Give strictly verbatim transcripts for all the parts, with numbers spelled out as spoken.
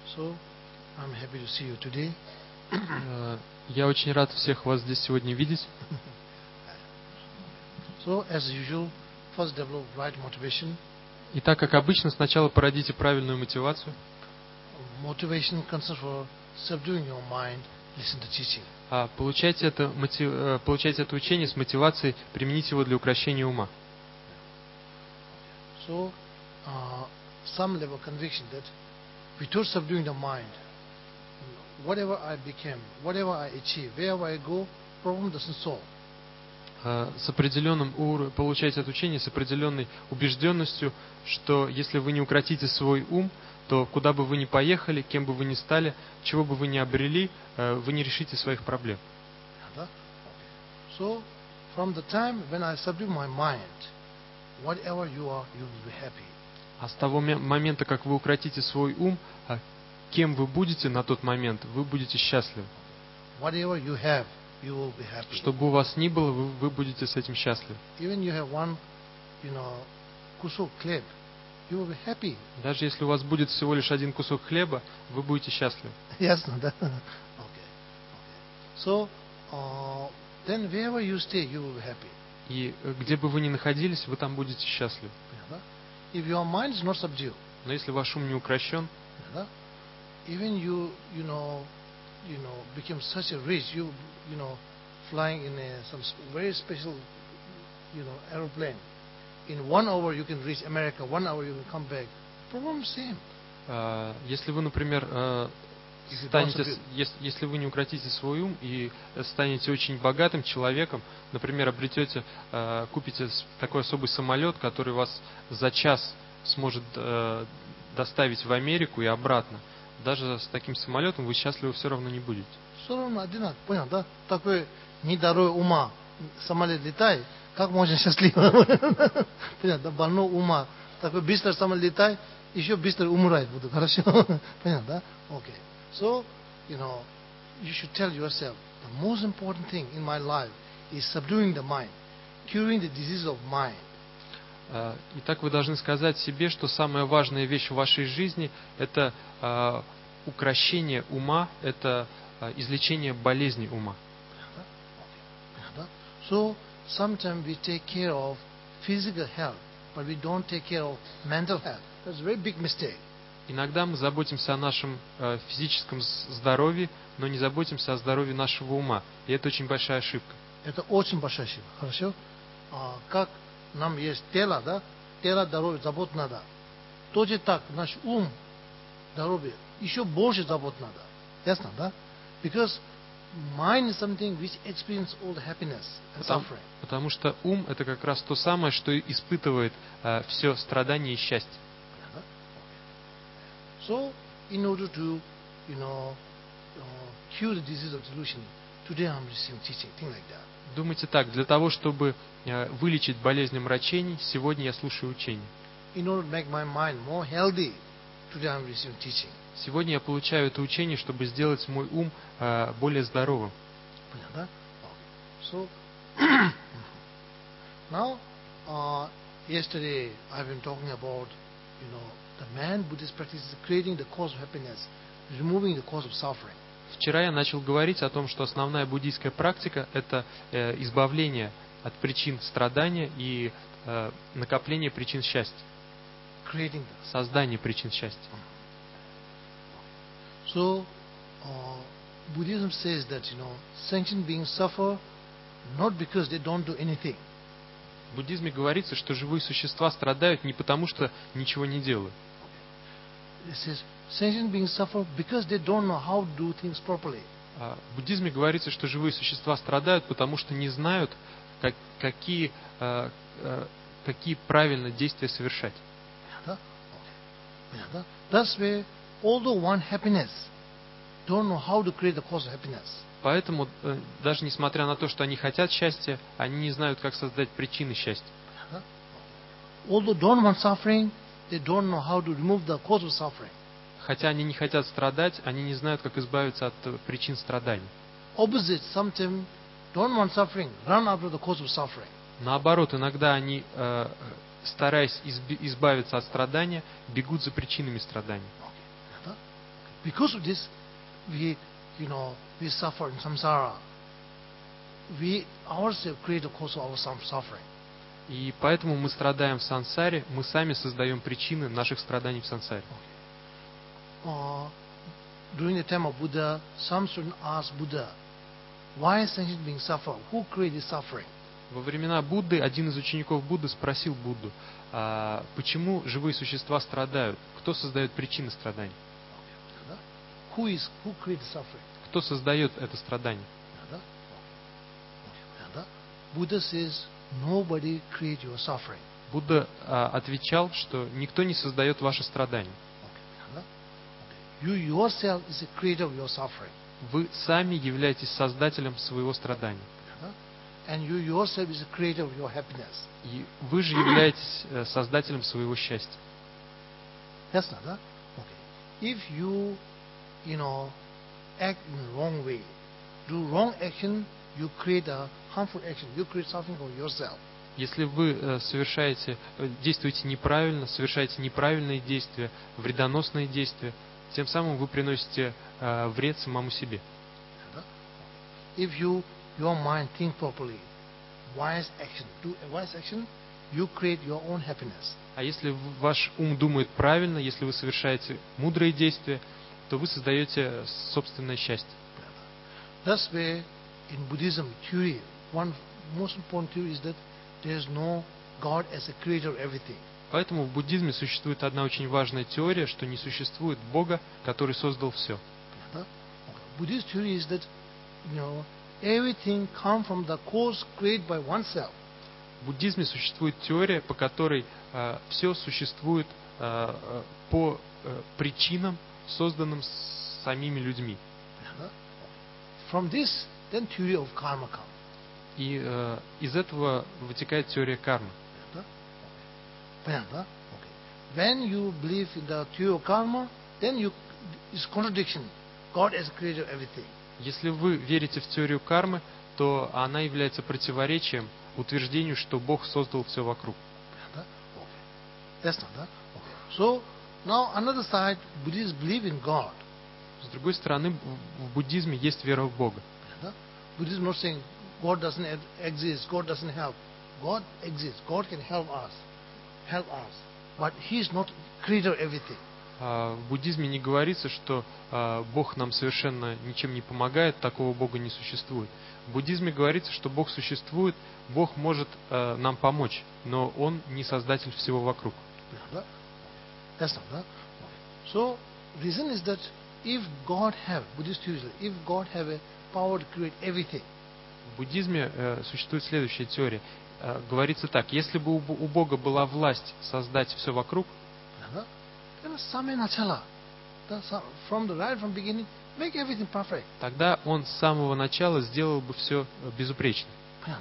So, I'm happy to see you today. Я очень рад всех вас здесь сегодня видеть. So, as usual, first develop right motivation. И так как обычно, сначала породите правильную мотивацию. Motivation consists for subduing your mind, listen to teaching. А получайте это, мотив, получайте это учение с мотивацией применить его для укрощения ума. So, uh, some level of conviction that without subduing the mind, whatever I became, whatever I achieve, wherever I go, problem doesn't solve. С определенным ур... получайте это учение с определенной убежденностью, что если вы не укротите свой ум, то куда бы вы ни поехали, кем бы вы ни стали, чего бы вы ни обрели, вы не решите своих проблем. So, from the time when I subdue my mind, whatever you are, you will be happy. А с того момента, как вы укротите свой ум, кем вы будете на тот момент, вы будете счастливы. Whatever you have, you will be happy. Что бы у вас ни было, вы, вы будете с этим счастливы. Even you have one, you know, кусок хлеба, you will be happy. Даже если у вас будет всего лишь один кусок хлеба, вы будете счастливы. Ясно, да? Okay. Okay. So, uh, then wherever you stay, you will be happy. И где бы вы ни находились, вы там будете счастливы. If your mind is not subdued, но если ваш ум не укрощен, even you, you know, you know, become such a rich, you, you know, flying in a, some very special, you know, aeroplane. In one hour you can reach America, one hour you can come back. Problem same. Uh, если вы, например, uh, станете, если, если вы не укротите свой ум и станете очень богатым человеком, например, обретете, uh, купите такой особый самолет, который вас за час сможет uh, доставить в Америку и обратно. Даже с таким самолетом вы счастливы все равно не будете. Все равно одинаково, понял, да? Такой недарой ума самолет летает, как можно счастливо? Понятно, да? Больной ума. Такой быстро самолет летает, еще быстро умирает буду, хорошо? Понятно, да? Окей. So, you know, you should tell yourself, the most important thing in my life is subduing the mind, curing the disease of mind. Итак, вы должны сказать себе, что самая важная вещь в вашей жизни – это uh, укрощение ума, это uh, излечение болезни ума. So, sometimes we take care of physical health, but we don't take care of mental health. That's a very big mistake. Иногда мы заботимся о нашем uh, физическом здоровье, но не заботимся о здоровье нашего ума. И это очень большая ошибка. Это очень большая ошибка. Хорошо? А, как нам есть тело, да? Тело, здоровье, забот надо. Тоже так, наш ум, здоровье, еще больше забот надо. Ясно, да? Because mind is something which experiences all the happiness and потому, suffering. Потому что ум – это как раз то самое, что испытывает uh, все страдания и счастье. So, in order to, you know, uh, cure the disease of delusion, today I'm receiving teaching, things like that. Думайте так, для того, чтобы uh, вылечить болезнь мрачений, сегодня я слушаю учение. In order to make my mind more healthy, today I'm receiving teaching. Сегодня я получаю это учение, чтобы сделать мой ум uh, более здоровым. Понятно? So, now, uh, yesterday I've been talking about, you know, the man Buddhist practice is creating the cause of happiness, removing the cause of suffering. Вчера я начал говорить о том, что основная буддийская практика – это э, избавление от причин страдания и э, накопление причин счастья. Creating создание причин счастья. So, uh, Buddhism says that, you know, sentient beings suffer not because they don't do anything. В буддизме говорится, что живые существа страдают не потому, что ничего не делают. It says sentient beings suffer because they don't know how to do things properly. В буддизме говорится, что живые существа страдают, потому что не знают, как, какие, какие правильно действия совершать. That's why, although one happiness, don't know how to create the cause of happiness. Поэтому, даже несмотря на то, что они хотят счастья, они не знают, как создать причины счастья. Although don't want suffering, they don't know how to remove the cause of suffering. Хотя они не хотят страдать, они не знают, как избавиться от причин страданий. Opposite, sometimes don't want suffering, run after the cause of suffering. Наоборот, иногда они, стараясь избавиться от страдания, бегут за причинами страданий. Because of this, we, you know, we suffer in samsara. We ourselves create the cause of our suffering. И поэтому мы страдаем в сансаре, мы сами создаем причины наших страданий в сансаре. Uh, during the time of Buddha, some students asked Buddha, why is sentient being suffer? Who created suffering? Во времена Будды один из учеников Будды спросил Будду, а почему живые существа страдают? Кто создает причины страданий? Who is, who created suffering? Кто создает это страдание? Buddha says, nobody create your suffering. Будда а, отвечал, что никто не создает ваши страдания. You yourself is the creator of your suffering. Вы сами являетесь создателем своего страдания. And you yourself is the creator of your happiness. И вы же являетесь создателем своего счастья. That's not that. Okay. If you, you know, act in the wrong way, do wrong action, you create a harmful action. You create something for yourself. Если вы совершаете, действуете неправильно, совершаете неправильные действия, вредоносные действия, тем самым вы приносите э, вред самому себе. If you, your mind think properly, wise action, do a wise action, you create your own happiness. А если ваш ум думает правильно, если вы совершаете мудрые действия, то вы создаете собственное счастье. That's why in Buddhism theory, one most important theory is that there is no God as a creator of everything. Поэтому в буддизме существует одна очень важная теория, что не существует Бога, который создал все. Buddhist theory is that, you know, everything comes from the cause created by oneself. В буддизме существует теория, по которой э, все существует э, по э, причинам, созданным самими людьми. From this, then theory of karma comes. И э, из этого вытекает теория кармы. Okay. When you believe in the theory of karma, then you is contradiction. God has created everything. Если вы верите в теорию кармы, то она является противоречием утверждению, что Бог создал все вокруг. That's not that. Okay. So now another side, Buddhists believe in God. С другой стороны, в буддизме есть вера в Бога. Buddhism not saying God doesn't exist, God doesn't help. God exists. God can help us. Help us. But He is not creator of everything. В буддизме не говорится, что Бог нам совершенно ничем не помогает, такого Бога не существует. В буддизме говорится, что Бог существует, Бог может нам помочь, но Он не создатель всего вокруг. That's not that. So, reason is that if God have, Buddhist theory, if God have a power to create everything. В буддизме существует следующая теория. Говорится так: если бы у Бога была власть создать все вокруг, тогда Он с самого начала сделал бы все безупречно.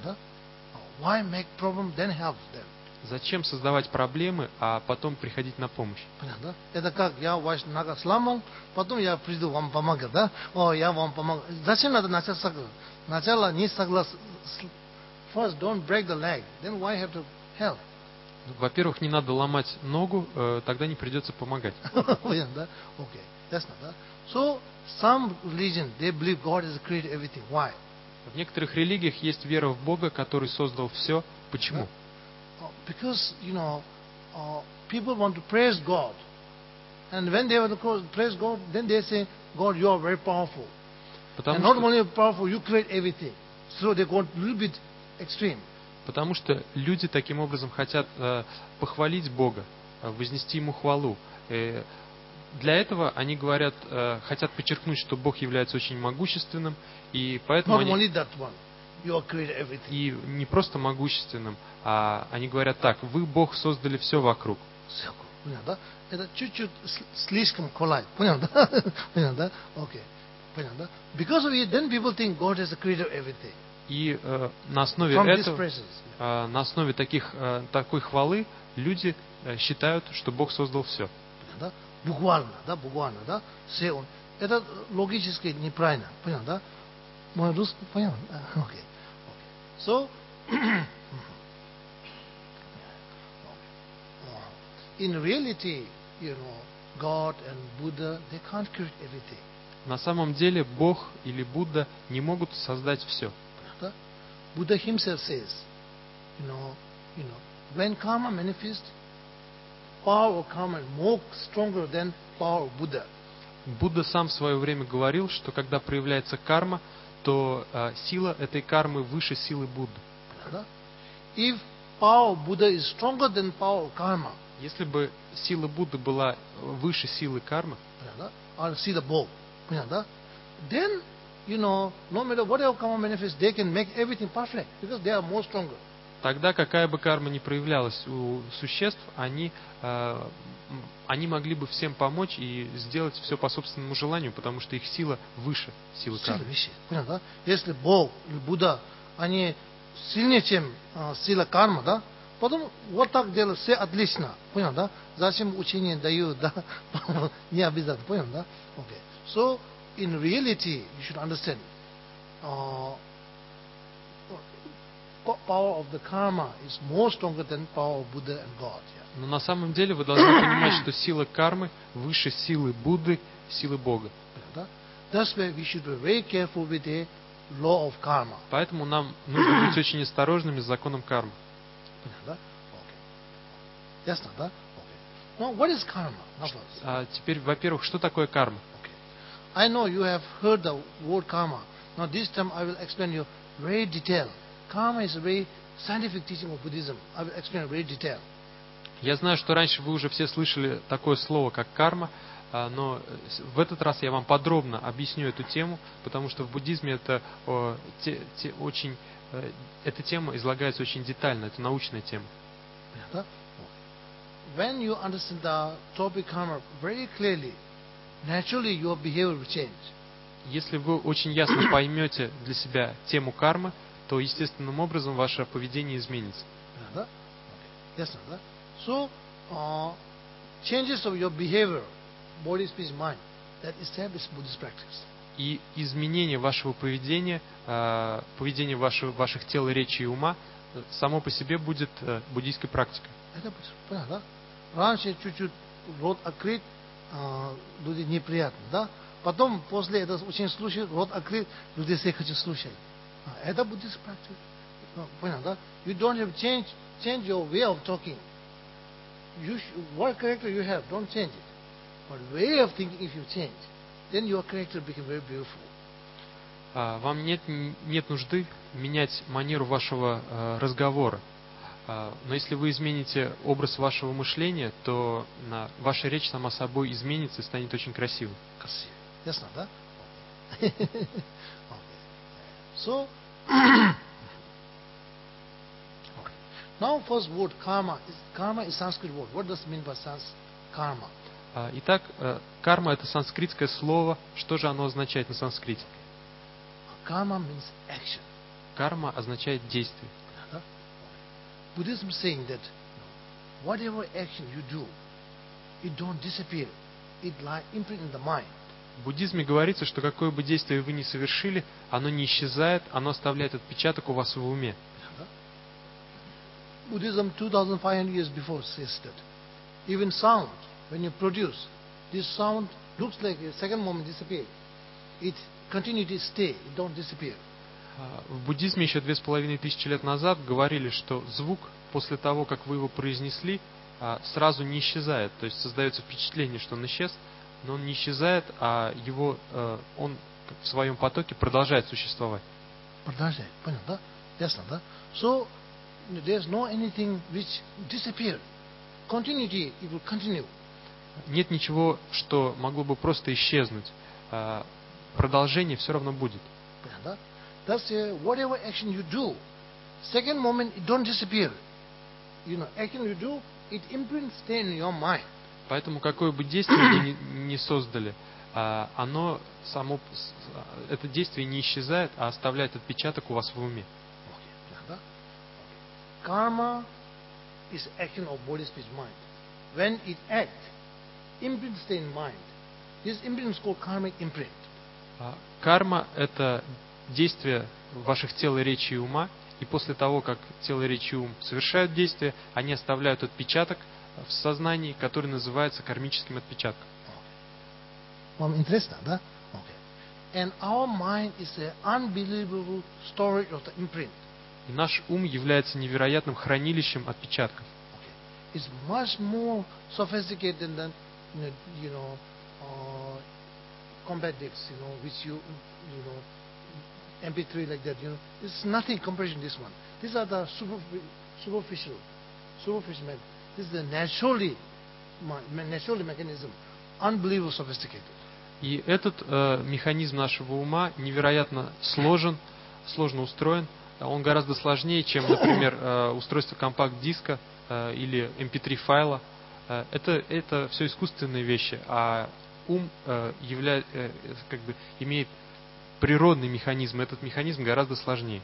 Зачем создавать проблемы, а потом приходить на помощь? Это как я ваш нога сломал, потом я приду вам помогать, да? О, я вам помогу. Зачем надо начать сначала не согласен? First, don't break the leg. Then why have to help? Во-первых, не надо ломать ногу, тогда не придется помогать. Okay, that's not that. So, some religion they believe God has created everything. Why? В некоторых религиях есть вера в Бога, который создал все. Почему? Because you know, uh, people want to praise God, and when they want to praise God, then they say, God, you are very powerful. Потому and что... not only powerful, you create everything. So they go a little bit extreme. Потому что люди таким образом хотят э, похвалить Бога, э, вознести Ему хвалу. Э, для этого они говорят, э, хотят подчеркнуть, что Бог является очень могущественным, и поэтому Not они... only that one. You are created everything. И не просто могущественным, а они говорят так: вы, Бог, создали все вокруг. Понятно? Это чуть-чуть слишком коллайд. Понятно? Понятно? Окей. Понятно? Because of it, then people think God has created everything. И э, на основе этого, э, на основе таких, э, такой хвалы люди э, считают, что Бог создал все. Понятно? Буквально, да, буквально, да? Все он. Это логически неправильно. Понятно, да? Мой русский понятно? Окей. So, in reality, you know, God and Buddha, they can't create everything. На самом деле Бог или Будда не могут создать все. Buddha himself says, you know, you know, when karma manifests, power of karma is more stronger than power of Buddha. Будда сам в свое время говорил, что когда проявляется карма, то э, сила этой кармы выше силы Будды. If power of Buddha is stronger than power of karma, если бы сила Будды была выше силы кармы, or sila Bo, then, you know, no matter whatever karma manifests, they can make everything perfect because they are more stronger. Тогда какая бы карма ни проявлялась у существ, они, э, они могли бы всем помочь и сделать все по собственному желанию, потому что их сила выше силы кармы. Понятно, да? Если Бог или Будда, они сильнее, чем э, сила кармы, да? Потом вот так делают, все отлично. Понял, да? Зачем учение дают, да? Не обязательно, понял, да? Okay. So, in reality, you should understand, uh, power of the karma is more stronger than power of Buddha and God. Yeah. Но на самом деле вы должны понимать, что сила кармы выше силы Будды, силы Бога. That's why we should be very careful with the law of karma. Поэтому нам нужно быть очень осторожными с законом кармы. Okay. Ясно, да? Okay. Now, what is karma? А теперь, во-первых, что такое карма? Okay. I know you have heard the word karma. Now, this time I will explain you very detailed. Karma is a very scientific teaching of Buddhism. I will explain it very detailed. Я знаю, что раньше вы уже все слышали такое слово, как карма, но в этот раз я вам подробно объясню эту тему, потому что в буддизме это о, те, те, очень, эта тема излагается очень детально, это научная тема. When you understand the topic karma very clearly, naturally your behavior will change. Если вы очень ясно поймете для себя тему кармы, то естественным образом ваше поведение изменится. Ясно, да? So, uh, changes of your behavior, body, speech, mind, that establishes Buddhist practice. И изменение вашего поведения, э, поведение вашего, ваших тел, речи и ума, само по себе будет э, буддийской практикой. Это понятно, да? Раньше чуть-чуть рот открыт, э, люди неприятно, да? Потом, после этого очень слушают, рот открыт, люди все хотят слушать. Это Buddhist practice. Понятно, да? You don't have to change, change your way of talking. You should, what character you have, don't change it. But way of thinking, if you change, then your character become very beautiful. Вам нет, нет нужды менять манеру вашего э, разговора. А, но если вы измените образ вашего мышления, то на, ваша речь сама собой изменится и станет очень красивой. Красиво. Ясно, да? So, now first word karma. Karma is Sanskrit word. What does it mean by sans karma? Итак, карма — это санскритское слово. Что же оно означает на санскрите? Karma means action. Карма означает действие. Buddhism is saying that whatever action you do, it don't disappear. It lie imprint in the mind. В буддизме говорится, что какое бы действие вы ни совершили, оно не исчезает, оно оставляет отпечаток у вас в уме. Buddhism two thousand five hundred years before says that even sound, when you produce, this sound looks like a second moment disappear. It continues to stay, it don't disappear. В буддизме еще две с половиной тысячи лет назад говорили, что звук после того, как вы его произнесли, сразу не исчезает. То есть создается впечатление, что он исчез, но он не исчезает, а его, он в своем потоке продолжает существовать. Продолжает, понял, да? Ясно, да? So, there's no anything which disappear. Continuity, it will continue. Нет ничего, что могло бы просто исчезнуть. Продолжение все равно будет. Понял, да? That's uh, whatever action you do, second moment it don't disappear. You know, action you do, it imprints stay in your mind. Поэтому какое бы действие вы ни, ни создали, оно само, это действие не исчезает, а оставляет отпечаток у вас в уме. Karma is action of body, speech, mind. When it acts, imprint stay in mind. This imprint is called karmic imprint. Карма — это действие ваших тел, речи и ума, и после того, как тело, речь и ум совершают действие, они оставляют отпечаток в сознании, который называется кармическим отпечатком. Вам интересно, да? Okay. And our mind is an unbelievable storage of the imprint. И наш ум является невероятным хранилищем отпечатков. Okay. It's much more sophisticated than you know uh, compact discs, you know, which you you know M P three like that, you know. It's nothing compared to this one. These are the super, superficial, superficial. This is the naturally, naturally mechanism, unbelievable sophisticated. И этот э, механизм нашего ума невероятно сложен, сложно устроен. Он гораздо сложнее, чем, например, э, устройство компакт-диска э, или эм пи три файла. Э, это, это все искусственные вещи, а ум э, явля, э, как бы имеет природный механизм. Этот механизм гораздо сложнее.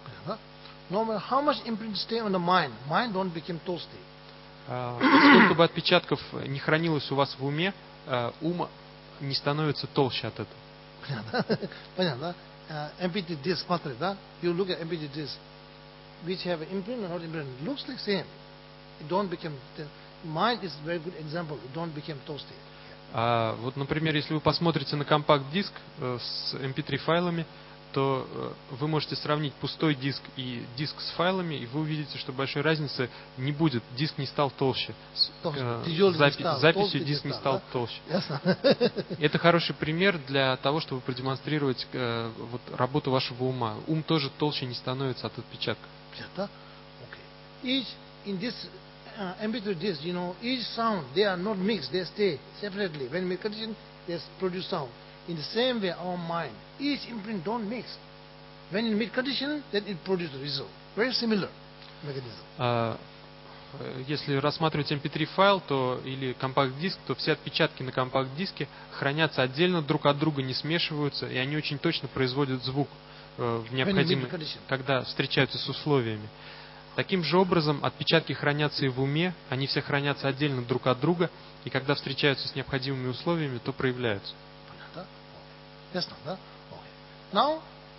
No matter how much imprint stay on the mind, mind don't become toasty. Сколько бы отпечатков не хранилось у вас в уме, ум не становится толще от этого. Понятно, да? эм пи три disc, смотри, да? You look at эм пи три disc, which have an imprint or not imprint, looks like same. It don't become. Mind is very good example. It don't become toasty. А, вот, например, если вы посмотрите на компакт-диск э, с эм пи три файлами, то э, вы можете сравнить пустой диск и диск с файлами, и вы увидите, что большой разницы не будет. Диск не стал толще. С э, запи- стал, записью диск не стал, да? толще. Ясно. Это хороший пример для того, чтобы продемонстрировать э, вот, работу вашего ума. Ум тоже толще не становится от отпечатка. Okay. Each in this uh, эм пи три disc, you know, each sound they are not mixed; they stay separately. When we condition, they produce sound. In the same way, our mind, each imprint don't mix. When in mid condition, then it produces the result. Very similar mechanism. А, если рассматривать эм пи три файл, то или компакт-диск, то все отпечатки на компакт-диске хранятся отдельно, друг от друга не смешиваются, и они очень точно производят звук э, в необходимый, когда встречаются с условиями. Таким же образом, отпечатки хранятся и в уме, они все хранятся отдельно друг от друга, и когда встречаются с необходимыми условиями, то проявляются. Yes, no, no? Okay. Now,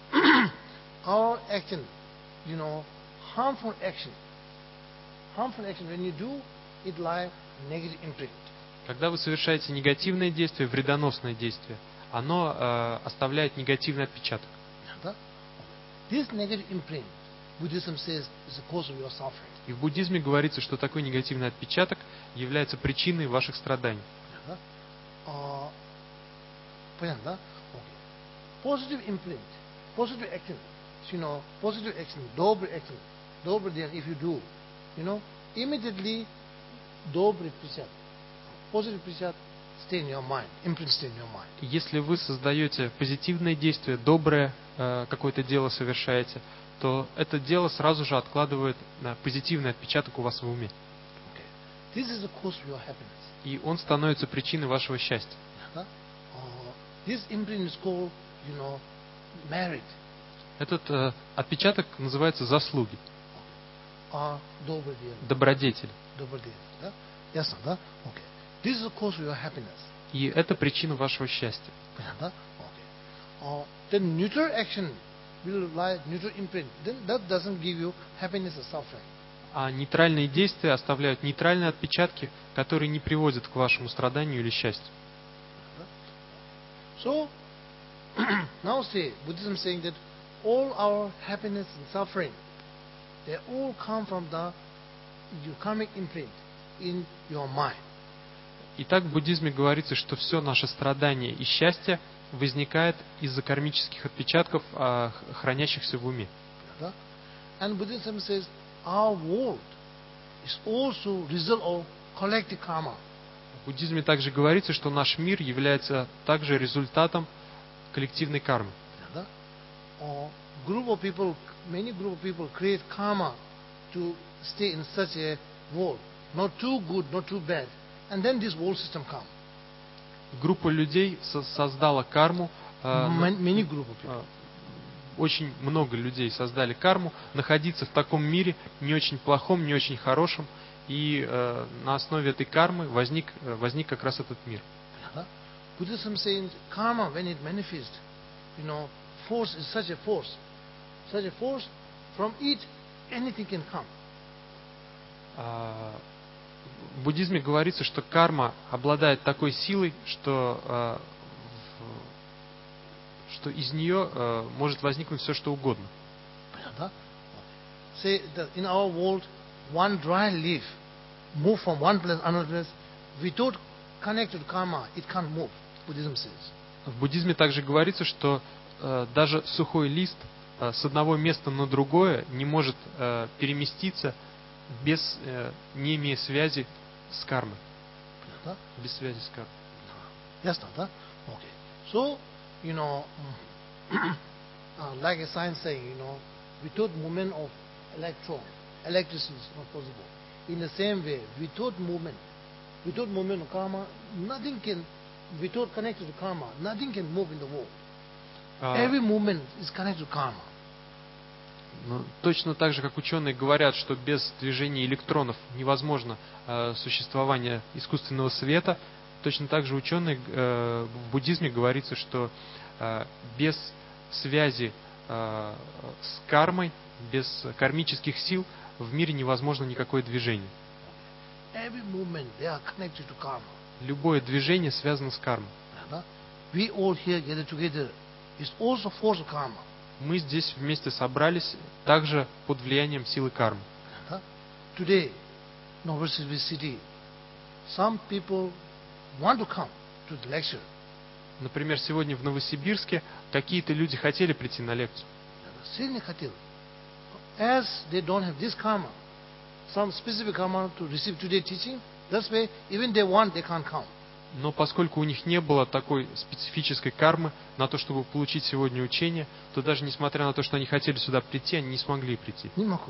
our action, you know, harmful action. Harmful action, when you do, it like negative imprint. Когда вы совершаете негативное действие, вредоносное действие, оно э, оставляет негативный отпечаток. This negative imprint, Buddhism says, is the cause of your suffering. И в буддизме говорится, что такой негативный отпечаток является причиной ваших страданий. Uh, понятно? Positive imprint, positive action, you know, positive action, добрый action, добрый дело, if you do, you know, immediately добрый присяд, positive присяд stay in your mind, imprint stay in your mind. Если вы создаете позитивное действие, доброе э, какое-то дело совершаете, то это дело сразу же откладывает на позитивный отпечаток у вас в уме. Okay. This is the cause of your happiness. И он становится причиной вашего счастья. Uh, this imprint is called, you know, merit. Этот э, отпечаток называется заслуги. Uh, добрый дело. Добродетель. Добрый дело, да? Ясно, да? Okay. This is the cause of your happiness. И это причина вашего счастья. Понятно? Okay. Uh, then neutral action will lie neutral imprint. Then that doesn't give you happiness or suffering. А нейтральные действия оставляют нейтральные отпечатки, которые не приводят к вашему страданию или счастью. So, now say, Buddhism saying that all our happiness and suffering, they all come from the your karmic imprint in your mind. Итак, в буддизме говорится, что все наше страдание и счастье возникает из-за кармических отпечатков, хранящихся в уме. And Buddhism says our world is also result of collective karma. В буддизме также говорится, что наш мир является также результатом коллективной кармы. Or group of people, many group of people create karma to stay in such a world, not too good, not too bad, and then this world system come. Группа людей создала карму. Many group of people. Очень много людей создали карму находиться в таком мире, не очень плохом, не очень хорошем, и э, на основе этой кармы возник, возник как раз этот мир. Buddhism saying karma when it manifests, you know, force is such a force, such a force from it anything can come. А, в буддизме говорится, что карма обладает такой силой, что, э, в, что из нее э, может возникнуть все, что угодно. Понятно? Say that in our world, one dry leaf move from one place to another place without connected to karma, it can't move. Buddhism says. В буддизме также говорится, что э, даже сухой лист э, с одного места на другое не может э, переместиться без, э, не имея связи с кармой. Понятно? Без связи с кармой. Ясно, да? Okay. So, you know, uh, like a science saying, you know, without movement of electron, electricity is not possible. In the same way, without movement, without movement of karma, nothing can, without connected to karma, nothing can move in the world. А, Every movement is connected to karma. ну, точно так же, как ученые говорят, что без движения электронов невозможно э, существование искусственного света, точно так же ученые э, в буддизме говорится, что э, без связи э, с кармой, без кармических сил в мире невозможно никакое движение. Every movement, they are connected to karma. Любое движение связано с кармой. We all here gather together is also force of karma. Мы здесь вместе собрались также под влиянием силы кармы. Today, Novosibirsk city, some people want to come to the lecture. Например, сегодня в Новосибирске какие-то люди хотели прийти на лекцию. Сильно хотел. As they don't have this karma, some specific karma to receive today teaching, that's why even they want, they can't come. Но поскольку у них не было такой специфической кармы на то, чтобы получить сегодня учение, то даже несмотря на то, что они хотели сюда прийти, они не смогли прийти. Не могу.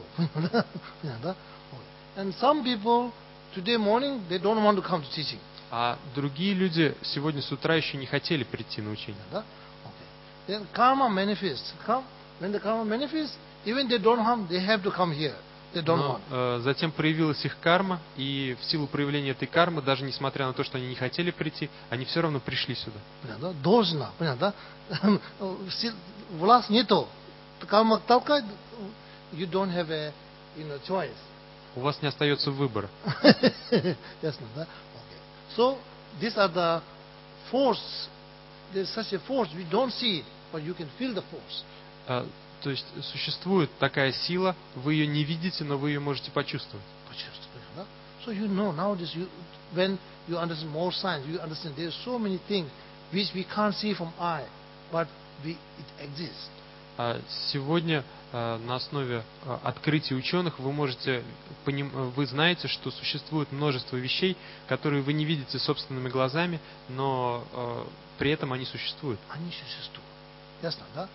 And some people today morning they don't want to come to teaching. А другие люди сегодня с утра еще не хотели прийти на учение. Okay. Then karma manifests. Come when the karma manifests, even they don't come, they have to come here. They don't Но want. э, затем проявилась их карма, и в силу проявления этой кармы, даже несмотря на то, что они не хотели прийти, они все равно пришли сюда. Понятно? Должно, понятно? Власть нету. Карма толкает, you don't have a, you know, choice. У вас не остается выбора. Ясно, да? Okay. So these are the force. There's such a force. We don't see it, but you can feel the force. А, то есть существует такая сила, вы ее не видите, но вы ее можете почувствовать. Почувствовать, да? So you know nowadays, you, when you understand more science, you understand there's so many things which we can't see from eye, but we, it exists. А сегодня а, на основе а, открытий ученых вы можете поним... вы знаете, что существует множество вещей, которые вы не видите собственными глазами, но а, при этом они существуют. Они существуют. Ясно, да?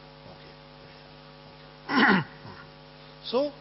Okay. So,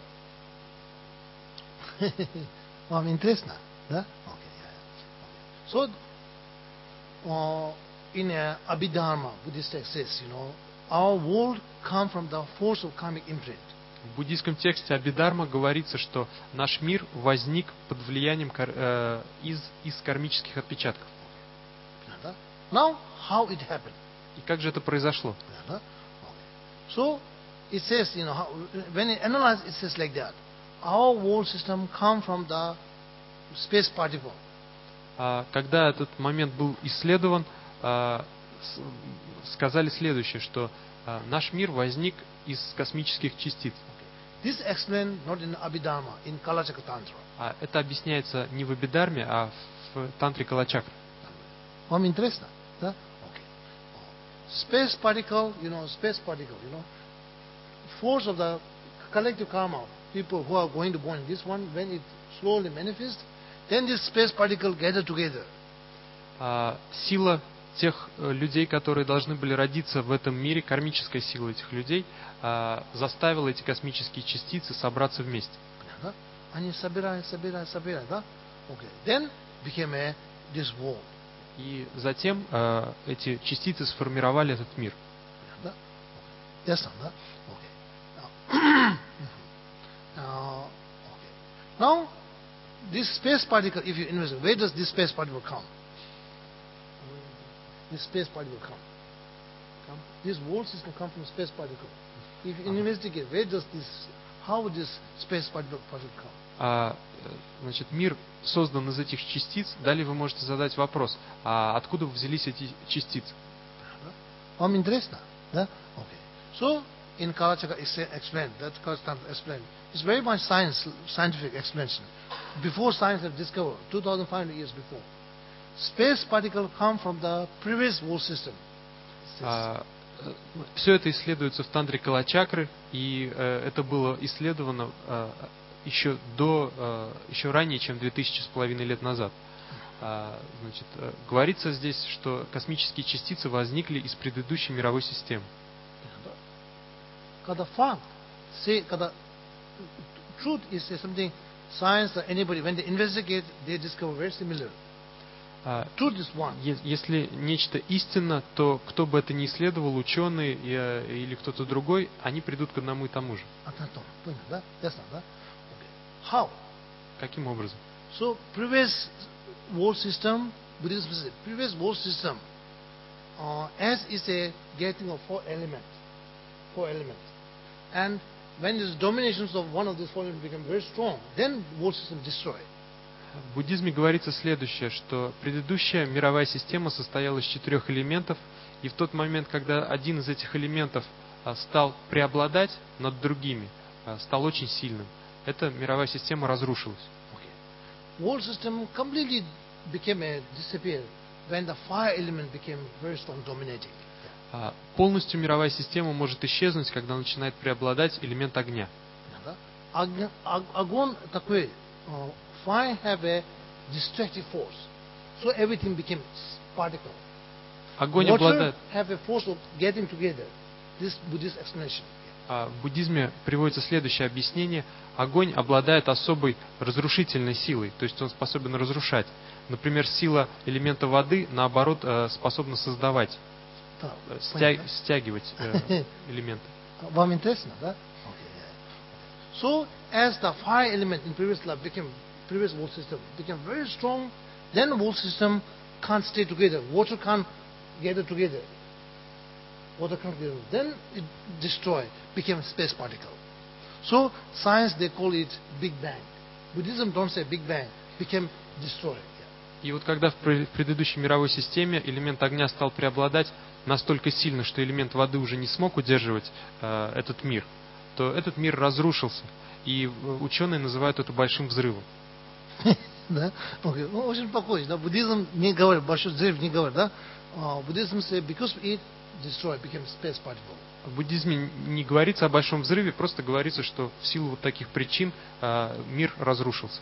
вам интересно, да? Okay. So, uh, in uh, Abhidharma, Buddhist text says, you know, our world comes from the force of karmic imprint. В буддийском тексте Абхидхарма говорится, что наш мир возник под влиянием кар... э, из, из кармических отпечатков. Now, how it happened? И как же это произошло? So, it says, you know, how, when it analyzes, it says like that. Our world system comes from the space particle. А, когда этот момент был исследован, а, с, сказали следующее, что а, наш мир возник из космических частиц. This explained not in Abhidharma, in Kalachakra Tantra. А это объясняется не в Абхидхарме, а в тантре Калачакра. Вам интересно? Да? Okay. Space particle, you know, space particle, you know, force of the collective karma, people who are going to born in this one, when it slowly manifests, then this space particle gather together. А, сила тех людей, которые должны были родиться в этом мире, кармическая сила этих людей, а, заставила эти космические частицы собраться вместе. Да? Они собирают, собирают, собирают, да? Okay. Then became a, this world. И затем а, эти частицы сформировали этот мир. Да? Okay. Ясно, да? Okay. Now, uh, okay. Now, this space particle, if you investigate, where does this space particle come? This space particle come. come. This world system comes from space particle. If you investigate, where does this, how would this space particle, particle come? А, значит, мир создан из этих частиц, далее вы можете задать вопрос, а откуда взялись эти частицы? Вам интересно? Да? Okay. So, in Kalachakra explained, that Kalachakra explained, it's very much science, scientific explanation. Before science had discovered, two thousand five hundred years before, space particles come from the previous world system. А, все это исследуется в тантре Калачакры, и э, это было исследовано э, еще до, э, еще ранее, чем две тысячи с половиной лет назад. А, значит, э, говорится здесь, что космические частицы возникли из предыдущей мировой системы. Когда fact, say, когда truth is something science or anybody, when they investigate, they discover very similar. А, Truth is one. Если нечто истинно, то кто бы это ни исследовал, ученые и, или кто-то другой, они придут к одному и тому же. Понятно, да? Ясно, да? Okay. How? Каким образом? So, previous world system, Buddhism says, previous world system, uh, as is a getting of four elements, four elements, and when the dominations of one of these four elements become very strong, then world system destroyed. В буддизме говорится следующее, что предыдущая мировая система состояла из четырех элементов, и в тот момент, когда один из этих элементов стал преобладать над другими, стал очень сильным, эта мировая система разрушилась. Okay. World system completely became a disappeared when the fire element became very strong, dominating. Полностью мировая система может исчезнуть, когда начинает преобладать элемент огня. Огонь такой. Fire have a destructive force, so everything became particle. Огонь Water обладает. have a force of getting together. This Buddhist explanation. В буддизме приводится следующее объяснение: огонь обладает особой разрушительной силой, то есть он способен разрушать. Например, сила элемента воды, наоборот, способна создавать, Да, стя... стягивать элементы. Вам интересно, да? Okay. So, as the fire element in previous life became previous world system became very strong, then the world system can't stay together. Water can't gather together. Water can't gather. Then it destroyed, became a space particle. So science they call it Big Bang. Buddhism don't say Big Bang, became destroyed. И вот когда в предыдущей мировой системе элемент огня стал преобладать настолько сильно, что элемент воды уже не смог удерживать э, этот мир, то этот мир разрушился. И ученые называют это большим взрывом. Да? Okay. Ну, очень похоже, да? Буддизм не говорит, большой взрыв не говорит, да? Буддизм say because it destroyed, became space particle. В буддизме не говорится о большом взрыве, просто говорится, что в силу вот таких причин э, мир разрушился.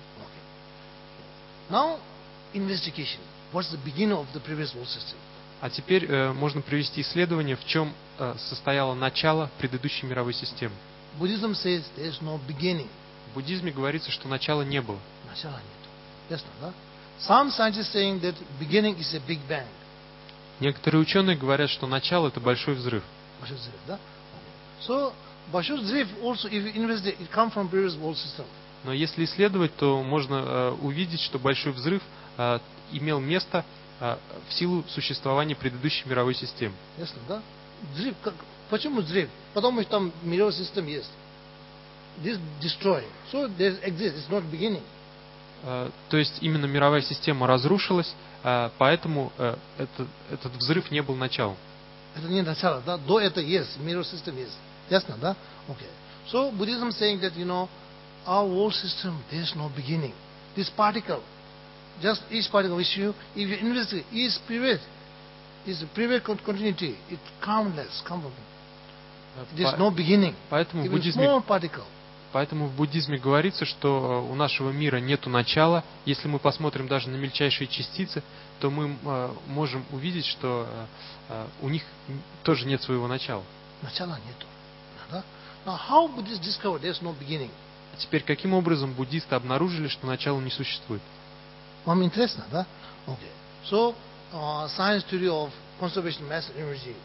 Okay. Now, investigation. What's the beginning of the previous world system? А теперь э, можно привести исследование, в чем э, состояло начало предыдущей мировой системы. Buddhism says there is no beginning. В буддизме говорится, что начала не было. Начала нету. Ясно, да? Some scientists saying that beginning is a big bang. Некоторые ученые говорят, что начало это большой взрыв. Большой взрыв, да? So, большой взрыв also, if you investigate, it come from previous world system. Но если исследовать, то можно э, увидеть, что большой взрыв э, имел место э, в силу существования предыдущей мировой системы. Ясно, да? Взрыв, как, почему взрыв? Потому что там мировой система есть. This destroy. So there exists. It's not beginning. Uh, то есть именно мировая система разрушилась, uh, поэтому uh, это, этот взрыв не был началом. Это не начало, да? До этого есть, мировой система есть. Ясно, да? Okay. So Buddhism saying that, you know, our world system, there's no beginning. This particle, just each particle issue, if you investigate, each period is a period continuity. It's countless, countless. There's no beginning. Поэтому в Even буддизме small particle. Поэтому в буддизме говорится, что у нашего мира нету начала. Если мы посмотрим даже на мельчайшие частицы, то мы э, можем увидеть, что э, у них тоже нет своего начала. Начала нету. Да? Now, how Buddhists discover there's no beginning? А теперь, каким образом буддисты обнаружили, что начала не существует? Вам интересно, да? Okay. So, uh, science theory of conservation of mass energy.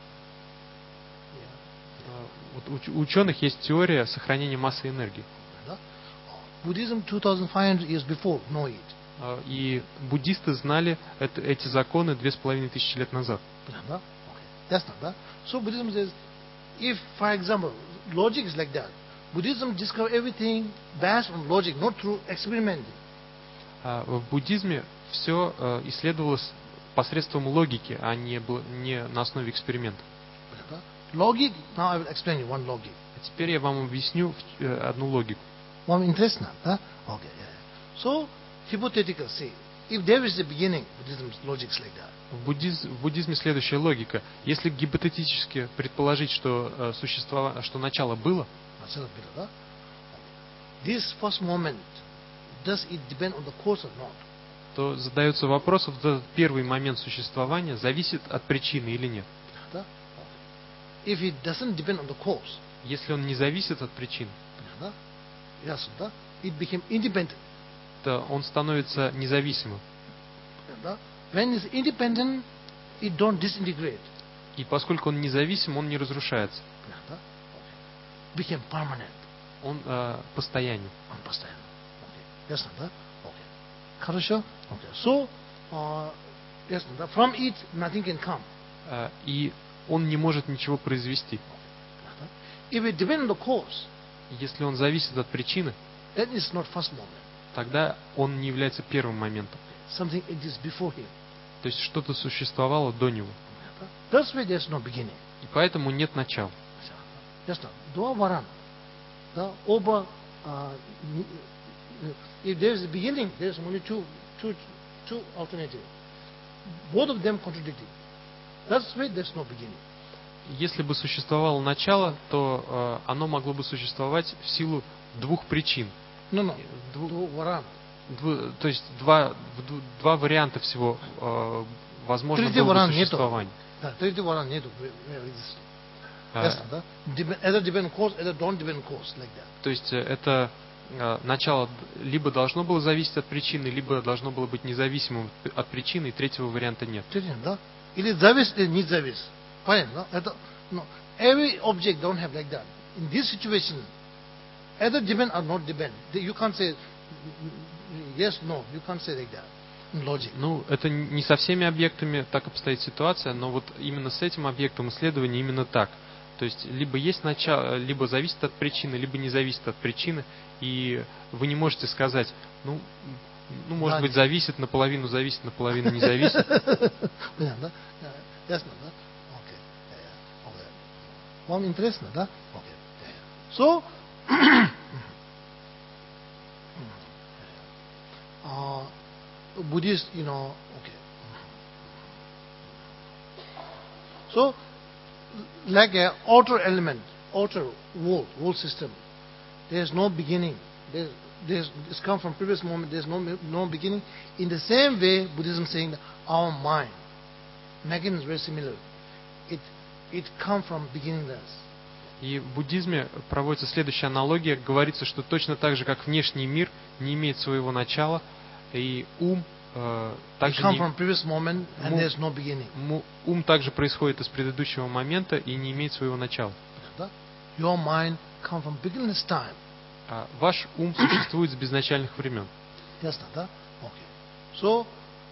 Вот у ученых есть теория сохранения массы энергии. Buddhism two thousand five hundred years before know it. И буддисты знали это, эти законы две с половиной тысячи лет назад. Да? Okay. Ясно, да? So Buddhism says, if, for example, logic is like that, Buddhism discovered everything based on logic, not through experimenting. А в буддизме все э, исследовалось посредством логики, а не, бл- не на основе экспериментов. Logic, now I will explain you one logic. А теперь я вам объясню в- э, одну логику. One interest now, huh? Okay, yeah. yeah. So, hypothetical, say, if there is a beginning, Buddhism's logic is like that. В, буддиз- в буддизме следующая логика. Если гипотетически предположить, что, э, существова- что начало было, This first moment, does it depend on the cause or not? то задается вопрос, вот этот первый момент существования зависит от причины или нет. If it doesn't depend on the cause, Если он не зависит от причин, yes, it became independent. то он становится независимым. When it's independent, it don't disintegrate. И поскольку он независим, он не разрушается. Became permanent. Он э, постоянен. Он постоянен. Okay. Yes, да? Okay. Хорошо? Okay. So, uh, yes, да? From it, nothing can come. Э, и он не может ничего произвести. If it depends on the cause, Если он зависит от причины, then it's not first moment. тогда он не является первым моментом. Something exists before him. То есть что-то существовало до него. That's why there's no beginning. И поэтому нет начала. Yes, no. Dua varan. The over. Uh, if there's a beginning, there's only two, two, two alternatives. Both of them contradicting. That's why there's no beginning. Если бы существовало начало, то э, оно могло бы существовать в силу двух причин. No, no. Дву- Dua varan. дву- то есть два, в- два варианта всего э, возможно Третий было бы вариант нету. существование. Да, третий вариант нету. Exist. А, Yes, да? Depend, either depend on cause, either don't depend on cause, like that. То есть э, это э, начало либо должно было зависеть от причины, либо должно было быть независимым от причины, и третьего варианта нет. Третий, да? Или зависит, или не зависит. Понятно, да? Это, no. Every object don't have like that. In this situation, either depend or not depend. You can't say yes, no. You can't say like that. In logic. Ну, это не со всеми объектами так обстоит ситуация, но вот именно с этим объектом исследования именно так. То есть либо есть начало, либо зависит от причины, либо не зависит от причины, и вы не можете сказать, ну, ну может Да, быть, нет. зависит, наполовину зависит, наполовину не зависит. Понятно, да? Ясно, да? Окей. Окей. Вам интересно, да? Окей. So, uh, Buddhist, you know, okay. So, like a outer element, outer wall, wall system, there's no beginning. There's, there's, it's come from previous moment. There's no no beginning. In the same way, Buddhism saying that our mind, mechanism is very similar. It it come from beginningless. И в буддизме проводится следующая аналогия. Говорится, что точно так же, как внешний мир не имеет своего начала, и ум э, It также come не- from previous moment, and Му- there's no beginning. му- ум также происходит из предыдущего момента и не имеет своего начала. Да? Your mind come from beginningless time. А ваш ум существует с безначальных времен. Ясно, да? Okay. So,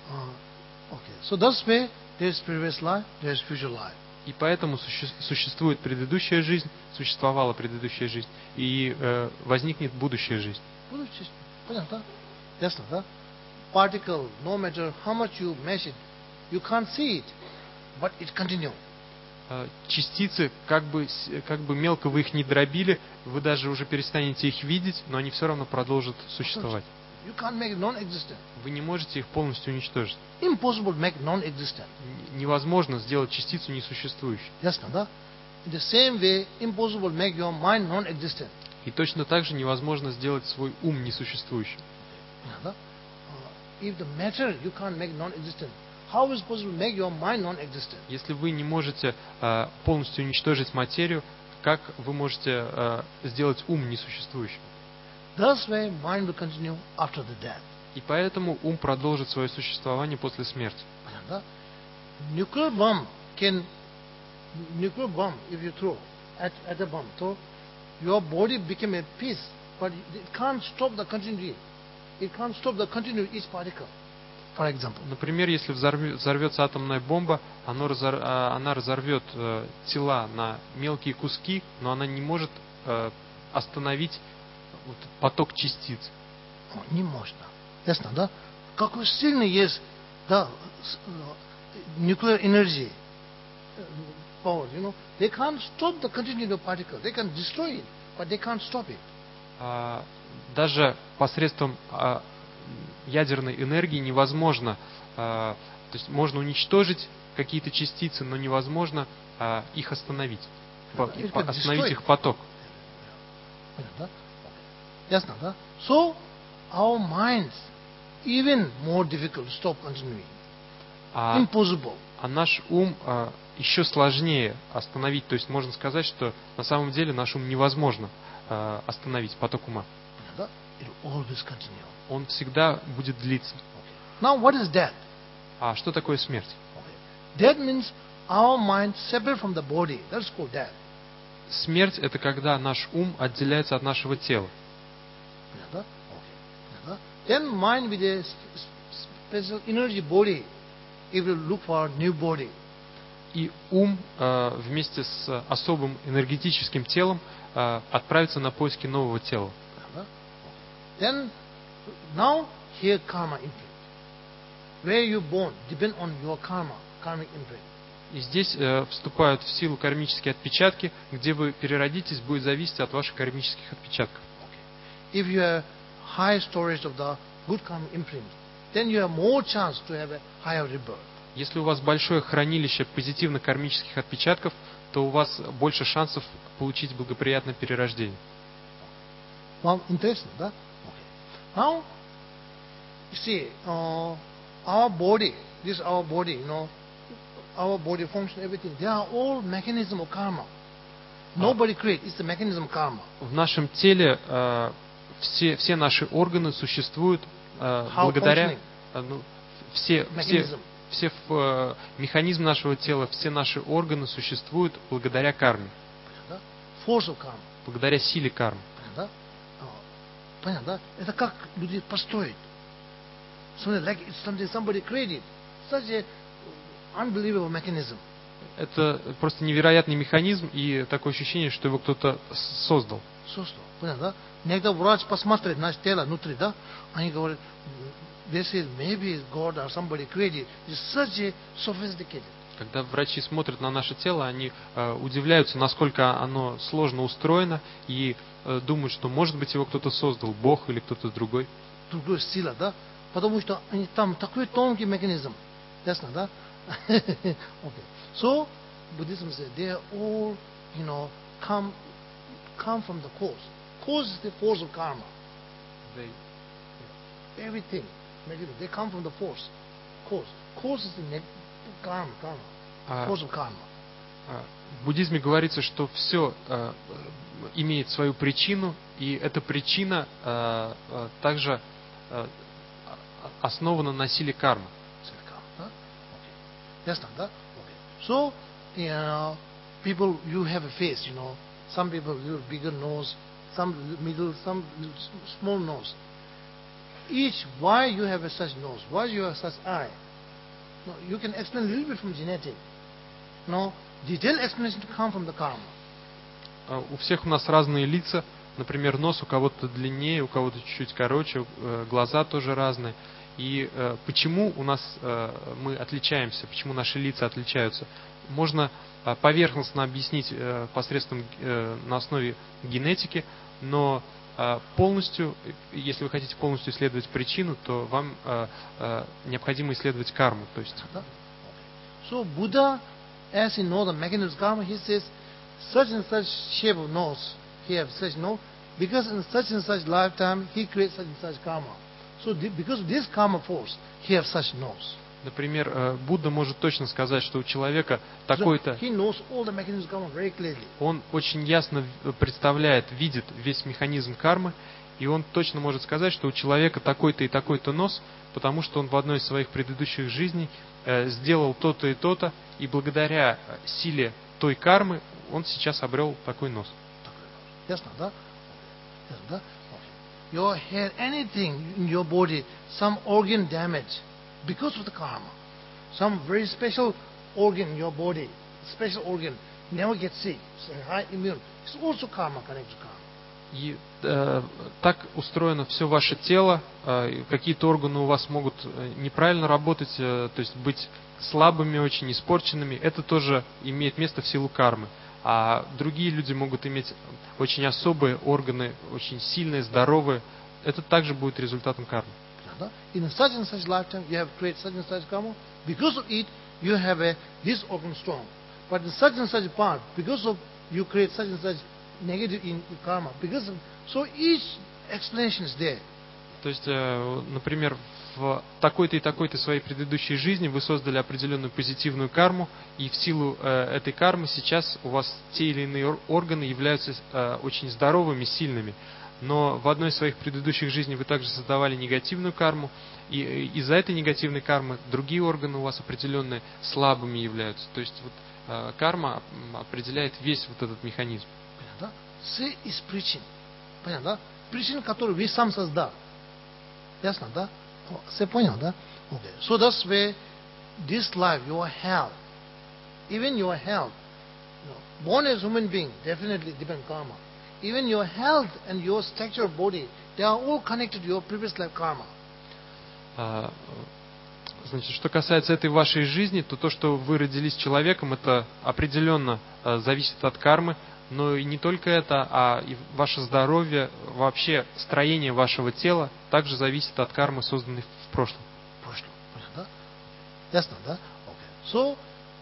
uh, okay. So that's way there's previous life, there's future life. И поэтому суще- существует предыдущая жизнь, существовала предыдущая жизнь, и э, возникнет будущая жизнь. Будущее, понятно, да? Ясно, да? Particle, no matter how much you measure it, you can't see it, but it continue. Э, Частицы, как бы, с- как бы мелко вы их не дробили, вы даже уже перестанете их видеть, но они все равно продолжат существовать. You can't make it non-existent. Вы не можете их полностью уничтожить. Impossible to make non-existent. Н- Невозможно сделать частицу несуществующей. Ясно, да? In the same way, impossible to make your mind non-existent. И точно так же невозможно сделать свой ум несуществующим. Yeah, да? Uh, if the matter you can't make non-existent, how is it possible to make your mind non-existent? Если вы не можете э, полностью уничтожить материю, как вы можете э, сделать ум несуществующим? Thus way mind will continue after the death. И поэтому ум продолжит свое существование после смерти. Понятно? Nuclear bomb can, nuclear bomb, if you throw at, at a bomb, so your body become a piece, but it can't stop the continuity. It can't stop the continuity each particle, for example. Например, если взорве- взорвется атомная бомба, оно разор- а, она разорвет э, тела на мелкие куски, но она не может э, остановить вот поток частиц. Не можно. Ясно, да? Какой сильный есть, да, nuclear energy power, you know, they can't stop the continuum of particles. They can destroy it, but they can't stop it. А, даже посредством а, ядерной энергии невозможно, а, то есть можно уничтожить какие-то частицы, но невозможно а, их остановить, по, по, остановить их поток. Ясно, да? So our minds even more difficult to stop continuing. А, Impossible. а наш ум а, еще сложнее остановить. То есть можно сказать, что на самом деле наш ум невозможно а, остановить, поток ума. It will always continue. Он всегда будет длиться. Okay. Now what is death? А что такое смерть? Okay. Death means our mind separate from the body. That's called death. Смерть — это когда наш ум отделяется от нашего тела. Okay. Then mind with a special energy body, it will look for a new body. И ум э, вместе с особым энергетическим телом э, отправится на поиски нового тела. Then now here karma imprint. Where you born depend on your karma, karmic imprint. И здесь э, вступают в силу кармические отпечатки, где вы переродитесь, будет зависеть от ваших кармических отпечатков. Okay. If you have high storage of the good karmic imprint, then you have more chance to have a higher rebirth. Если у вас большое хранилище позитивных кармических отпечатков, то у вас больше шансов получить благоприятное перерождение. Well, interesting, да? Okay. Now, you see, uh, our body, this our body, you know, our body function, everything, they are all mechanism of karma. Nobody create, it's the mechanism of karma. В нашем теле э, все, все наши органы существуют э, благодаря... Э, ну, все, все, все э, механизмы нашего тела, все наши органы существуют благодаря карме. Force of karma. Благодаря силе кармы. Да? Понятно, да? Это как люди построить. Something like it's something somebody created. Such a unbelievable mechanism. Это просто невероятный механизм и такое ощущение, что его кто-то создал. Создал. Понятно, да? Иногда врач посмотрит наше тело внутри, да? Они говорят, they say maybe God or somebody created. It's such a sophisticated. Когда врачи смотрят на наше тело, они э, удивляются, насколько оно сложно устроено, и э, думают, что, может быть, его кто-то создал, Бог или кто-то другой. Другой сила, да? Потому что они, там такой тонкий механизм. Ясно, да? Okay. So, Buddhism says they are all, you know, come, come from the cause. Cause is the force of karma. They... Everything, they come from the force. Cause. Cause is the karma, karma. А, force of karma. А, в буддизме говорится, что все а, имеет свою причину, и эта причина а, а, также а, основана на силе кармы. Ясно, да? Okay. So, you know, people, you have a face, you know. Some people have bigger nose, some middle, some small nose. Each, why you have a such nose? Why you have such eye? No, you can explain a little bit from genetic. No, detailed explanation to come from the karma. У всех у нас разные лица. Например, нос у кого-то длиннее, у кого-то чуть-чуть короче, глаза тоже разные. И э, почему у нас э, мы отличаемся, почему наши лица отличаются, можно э, поверхностно объяснить э, посредством э, на основе генетики, но э, полностью, если вы хотите полностью исследовать причину, то вам э, э, необходимо исследовать карму. То есть. So Buddha, as he knows the mechanism of karma, he says, such and such shape of nose, he has such nose, because in such and such lifetime he creates such and such karma. So because of this karma force, he has such nose. Например, Будда может точно сказать, что у человека такой-то... He knows all the mechanisms of karma very clearly. Он очень ясно представляет, видит весь механизм кармы, и он точно может сказать, что у человека такой-то и такой-то нос, потому что он в одной из своих предыдущих жизней э, сделал то-то и то-то, и благодаря силе той кармы он сейчас обрел такой нос. Ясно, да? Ясно, да? Your hair, anything in your body, some organ damage because of the karma. Some very special organ in your body, special organ, never gets sick, it's high immune. It's also karma connected to karma. И э, так устроено все ваше тело, э, какие-то органы у вас могут неправильно работать, э, то есть быть слабыми, очень испорченными. Это тоже имеет место в силу кармы. А другие люди могут иметь очень особые органы, очень сильные, здоровые. Это также будет результатом кармы. In such and such lifetime, you have created such and such karma. Because of it, you have a this organ strong. But in such and such part, because of you create such and such negative in karma. Because of, so each explanation is there. То есть, например, в такой-то и такой-то своей предыдущей жизни вы создали определенную позитивную карму, и в силу э, этой кармы сейчас у вас те или иные органы являются э, очень здоровыми, сильными. Но в одной из своих предыдущих жизней вы также создавали негативную карму, и из-за этой негативной кармы другие органы у вас определенные слабыми являются. То есть вот, э, карма определяет весь вот этот механизм. Понятно? Say is preaching. Понятно? Preaching, который вы сам создал. Ясно, да? Все понял, да? Okay. So that's where this life, your health, even your health, you know, born as human being, definitely depend karma. Even your health and your structure of body, they are all connected to your previous life karma. А, значит, что касается этой вашей жизни, то то, что вы родились человеком, это определенно а, зависит от кармы. Но и не только это, а и ваше здоровье, вообще строение вашего тела также зависит от кармы, созданной в прошлом. Прошлом, да? Ясно, да? Okay. So,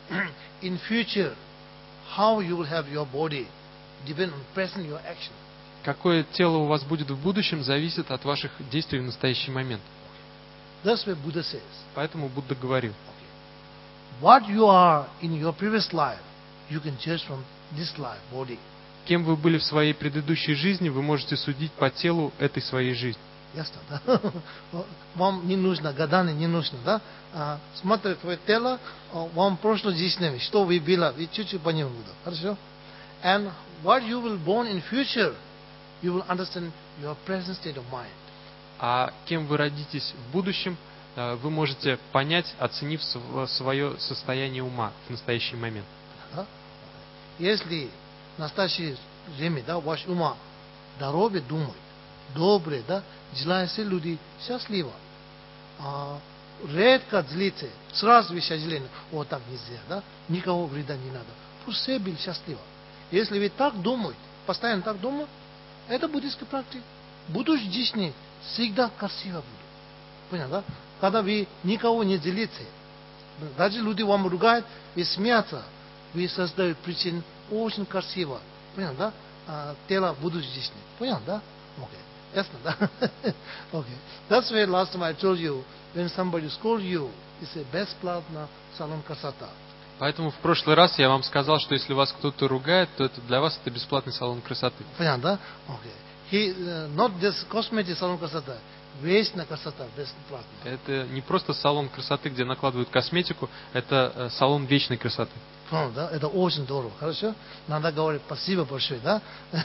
in future, how you will have your body depend on present your action. Какое тело у вас будет в будущем, зависит от ваших действий в настоящий момент. That's what Buddha says. Поэтому Будда говорил. Okay. What you are in your previous life, you can judge from this life, body. Кем вы были в своей предыдущей жизни, вы можете судить по телу этой своей жизни. Ясно, да? Вам не нужно, гадание не нужно, да? А, смотрите твое тело, вам прошлой жизни, что вы были, вы чуть-чуть понимаете, хорошо? And what you will born in future, you will understand your present state of mind. А кем вы родитесь в будущем, вы можете понять, оценив свое состояние ума в настоящий момент. Да? Если в настоящее время, да, ваш ума здоровье думает, добрые, да, желающие люди счастливы. А, редко злится, сразу вы сожалеете, вот так нельзя, да, никого вреда не надо. Пусть все были счастливы. Если вы так думаете, постоянно так думаете, это буддийская практика. Будущей жизни всегда красиво будет. Понятно, да? Когда вы никого не злите, даже люди вам ругают, вы смеются, вы создаете причин очень красиво. Понятно, да? А, тело будущей жизни. Понятно, да? Okay. Ясно, да? Okay. That's why last time I told you, when somebody scolds you, it's a бесплатно салон красота. Поэтому в прошлый раз я вам сказал, что если вас кто-то ругает, то это для вас это бесплатный салон красоты. Понятно, да? Okay. He, uh, not just cosmetic салон красоты, вечная красота, бесплатно. Это не просто салон красоты, где накладывают косметику, это э, салон вечной красоты. Понял, да? Это очень дорого, хорошо? Надо говорить спасибо большое, да?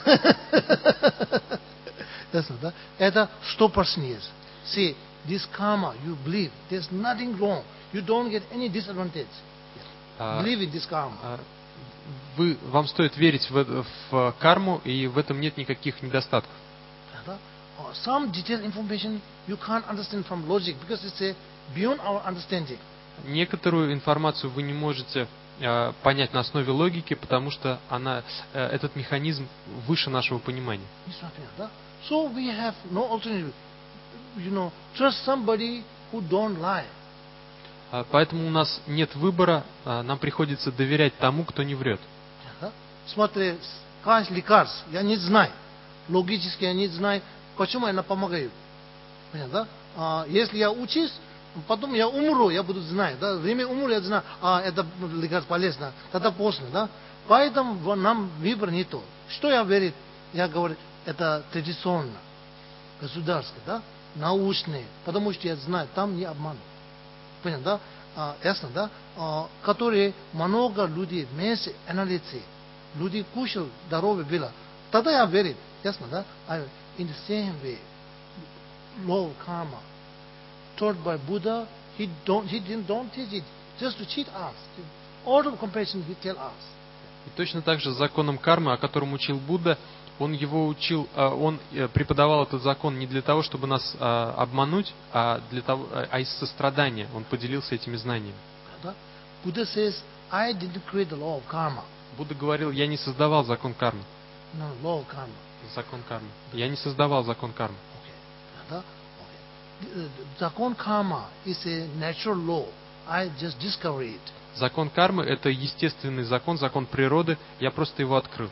Ясно, да? Это сто процентов. See, this karma, you believe, there's nothing wrong. You don't get any disadvantage. Believe in this karma. Вы, вам стоит верить в, в карму, и в этом нет никаких недостатков. Some detailed information you can't understand from logic because it's a beyond our understanding. Некоторую информацию вы не можете э, понять на основе логики, потому что она, э, этот механизм выше нашего понимания. So we have no alternative. You know, trust somebody who don't lie. Поэтому у нас нет выбора, нам приходится доверять тому, кто не врет. Смотри, качество лекарств, я не знаю. Логически я не знаю, почему она помогает. Понятно, да? А если я учусь, потом я умру, я буду знать. Да? Время умру, я знаю, а это лекарство полезно. Тогда поздно, да? Поэтому нам выбор не то. Что я верю? Я говорю, это традиционно, государственное, да? Научное. Потому что я знаю, там не обманут. Понятно, да? А, ясно, да? А, которые много людей вместе анализируют. Люди кушают, здоровье было. Тогда я верю. Ясно, да? In the same way, law of karma, taught by Buddha, he don't, he didn't don't teach it just to cheat us. Out of compassion, he tell us. И точно так же с законом кармы, о котором учил Будда, Он его учил, он преподавал этот закон не для того, чтобы нас обмануть, а для того, а из сострадания. Он поделился этими знаниями. Buddha says, I didn't create the law of karma. Будда говорил, я не создавал закон кармы. No, law of karma. Закон кармы. Я не создавал закон кармы. Okay. Okay. Закон карма is a natural law. I just discovered it. Закон кармы – это естественный закон, закон природы. Я просто его открыл.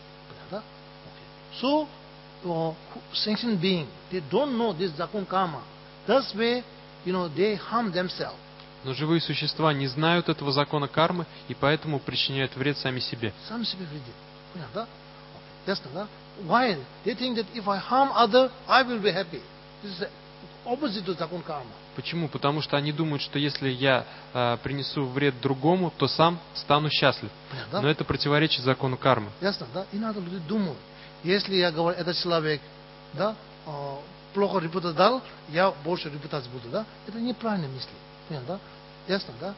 So, uh, sentient being, they don't know this закон карма. That's way, you know, they harm themselves. Но живые существа не знают этого закона кармы и поэтому причиняют вред сами себе. Сами себе вредят. Понятно, да? Ясно, да? Why? They think that if I harm other, I will be happy. This is the opposite to закон карма. Почему? Потому что они думают, что если я э, принесу вред другому, то сам стану счастлив. Понятно? Но это противоречит закону кармы. Ясно, да? И надо люди думать. Если я говорю, этот человек, да, э, плохо репутацию дал, я больше репутации буду, да? Это неправильно мысли. Понятно, да? Ясно, да?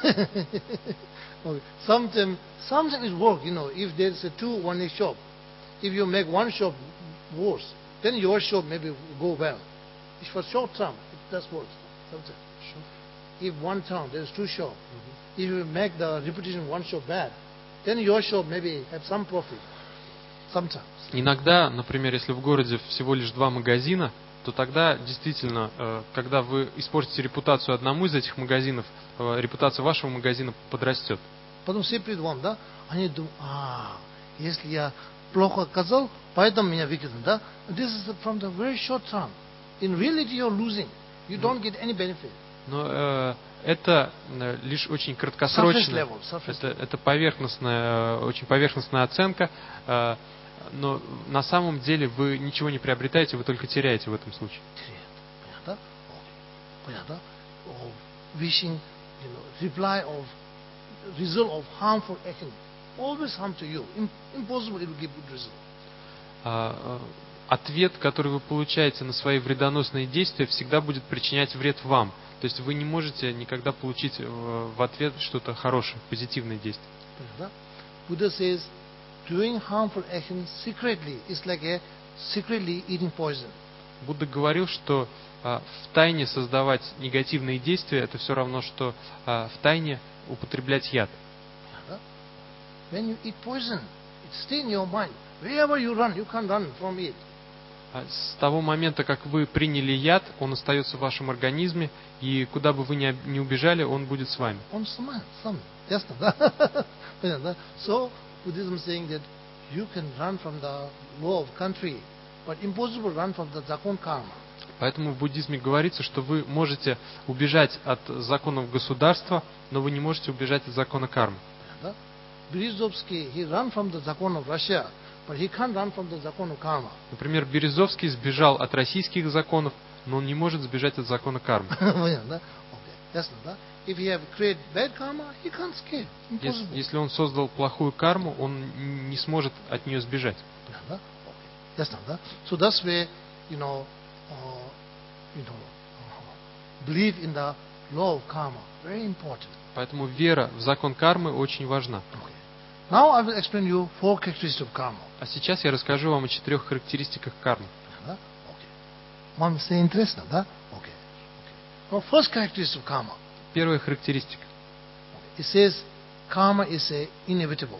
Okay. Sometimes, sometimes it works, you know, if there is a two one shop, if you make one shop worse, then your shop maybe go well. It's for short term, it does work. Sometimes. If one town, there is two shops, mm-hmm. if you make the reputation one shop bad, then your shop maybe have some profit. Sometimes. Иногда, например, если в городе всего лишь два магазина, то тогда действительно, когда вы испортите репутацию одному из этих магазинов, репутация вашего магазина подрастет. Потом все придут вам, да? Они думают, а, если я плохо сказал, поэтому меня выкинут, да? This is from the very short term. In reality, you're losing. You don't get any benefit. Но э, это лишь очень краткосрочная, это, это поверхностная, очень поверхностная оценка. Э, Но на самом деле вы ничего не приобретаете, вы только теряете в этом случае. Понятно? Понятно? Wishing, you know, reply of result of harmful action always harm to you. Impossible it will give good result. А, ответ, который вы получаете на свои вредоносные действия, всегда будет причинять вред вам. То есть вы не можете никогда получить в ответ что-то хорошее, позитивное действие. Понятно? Buddha says, doing harmful action secretly is like a secretly eating poison. Будда говорил, что а, в тайне создавать негативные действия, это все равно, что а, в тайне употреблять яд. When you eat poison, it stays in your mind. Wherever you run, you can't run from it. С того момента, как вы приняли яд, он остается в вашем организме, и куда бы вы ни, ни убежали, он будет с вами. Он сам, сам, ясно, да? Понятно, да? So, Buddhism saying that you can run from the law of country, but impossible run from the закон karma. Поэтому в буддизме говорится, что вы можете убежать от законов государства, но вы не можете убежать от закона кармы. Березовский, he run from the закон of Russia, but he can't run from the закон of karma. Например, Березовский сбежал от российских законов, но он не может сбежать от закона кармы. Понятно, okay, ясно, да? If he have created bad karma, he can't escape. Если, если он создал плохую карму, он не сможет от нее сбежать. Да? Okay. Ясно, да? So that's where, you know, uh, you know, uh, believe in the law of karma. Very important. Поэтому вера в закон кармы очень важна. Okay. Now I will explain you four characteristics of karma. А сейчас я расскажу вам о четырех характеристиках кармы. Да? Okay. Вам все интересно, да? Okay. Okay. Now, first characteristic of karma. Первая характеристика. It says karma is a inevitable.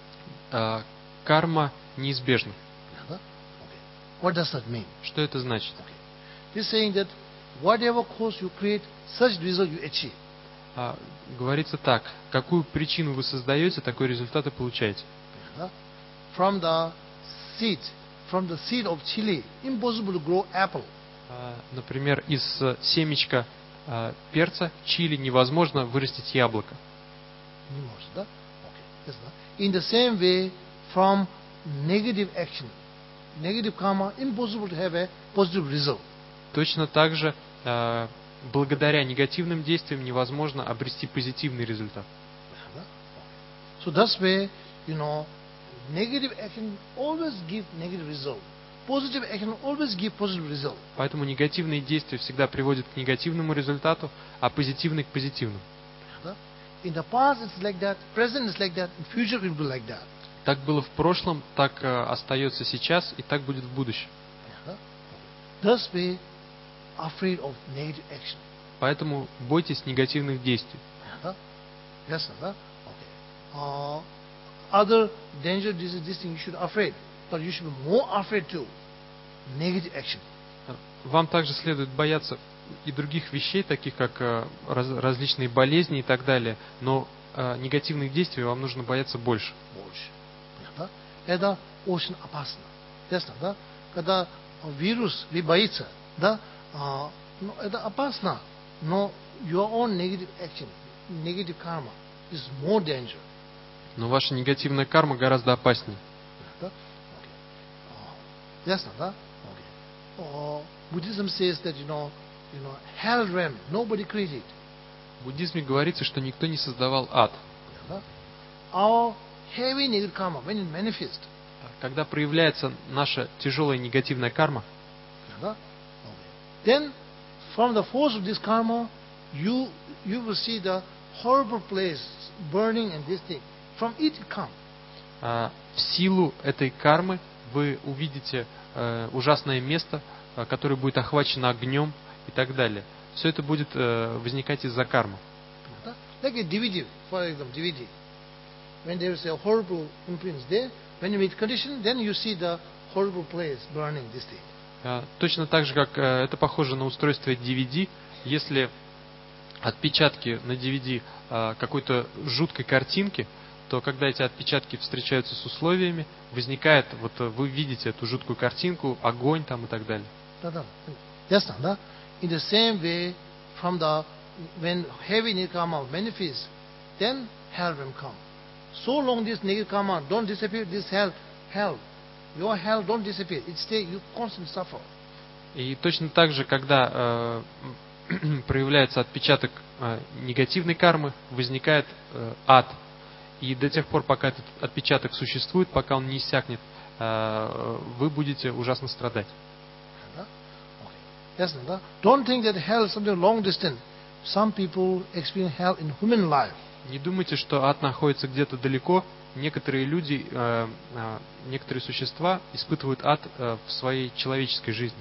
Uh, карма неизбежна. Okay. What does that mean? Что это значит? Okay. It's saying that whatever cause you create, such result you achieve. Uh, говорится так: какую причину вы создаете, такой результат и получаете. From the seed, from the seed of chili, impossible to grow apple. Uh, например, из семечка Uh, перца, чили невозможно вырастить яблоко. Не может, да? Okay. Yes, да? In the same way, from negative action, negative karma, impossible to have a positive result. Точно так же, uh, благодаря негативным действиям невозможно обрести позитивный результат. Да? Okay. So that's why, you know, negative action always give negative result. Positive action always give positive result. Поэтому негативные действия всегда приводят к негативному результату, а позитивный к позитивному. In the past it's like that, present is like that, in future it will be like that. Так было в прошлом, так э, остается сейчас и так будет в будущем. Yeah. Thus be afraid of negative action. Поэтому бойтесь негативных действий. Yeah. Yes, sir. Okay. Uh, other danger, this is this thing you should afraid, but you should be more afraid to negative action. Вам также следует бояться и других вещей, таких как э, раз, различные болезни и так далее, но э, негативных действий вам нужно бояться больше. Больше. Это очень опасно. Ясно, да? Когда вирус вы боится, да, а, ну, это опасно, но your own negative action, negative karma is more danger. Но ваша негативная карма гораздо опаснее. Да? Okay. А, ясно, да? Okay. Uh, Buddhism says that you know, you know, hell realm nobody created. В буддизме говорится, что никто не создавал ад. Да? Our heavy negative karma, when it manifests, когда проявляется наша тяжелая негативная карма, да? Okay. Then from the force of this karma, you you will see the horrible place burning and this thing. From it it comes. в силу этой кармы вы увидите э, ужасное место, э, которое будет охвачено огнем и так далее. Все это будет э, возникать из-за кармы. Like a D V D, for example, D V D. When there is a horrible influence there, when you meet condition, then you see the horrible place burning this thing. Э, точно так же, как э, это похоже на устройство ди ви ди, если отпечатки на ди ви ди э, какой-то жуткой картинки, то когда эти отпечатки встречаются с условиями, возникает, вот вы видите эту жуткую картинку, огонь там и так далее. Да, да. Ясно, да? In the same way, from the when heavy negative karma manifests, then hell will come. So long this negative karma don't disappear, this hell, hell, your hell don't disappear. It stay, you constantly suffer. И точно так же, когда э, проявляется отпечаток э, негативной кармы, возникает э, ад. И до тех пор, пока этот отпечаток существует, пока он не иссякнет, вы будете ужасно страдать. Ясно, да? Don't think that hell is something long distant. Some people experience hell in human life. Не думайте, что ад находится где-то далеко. Некоторые люди, некоторые существа испытывают ад в своей человеческой жизни.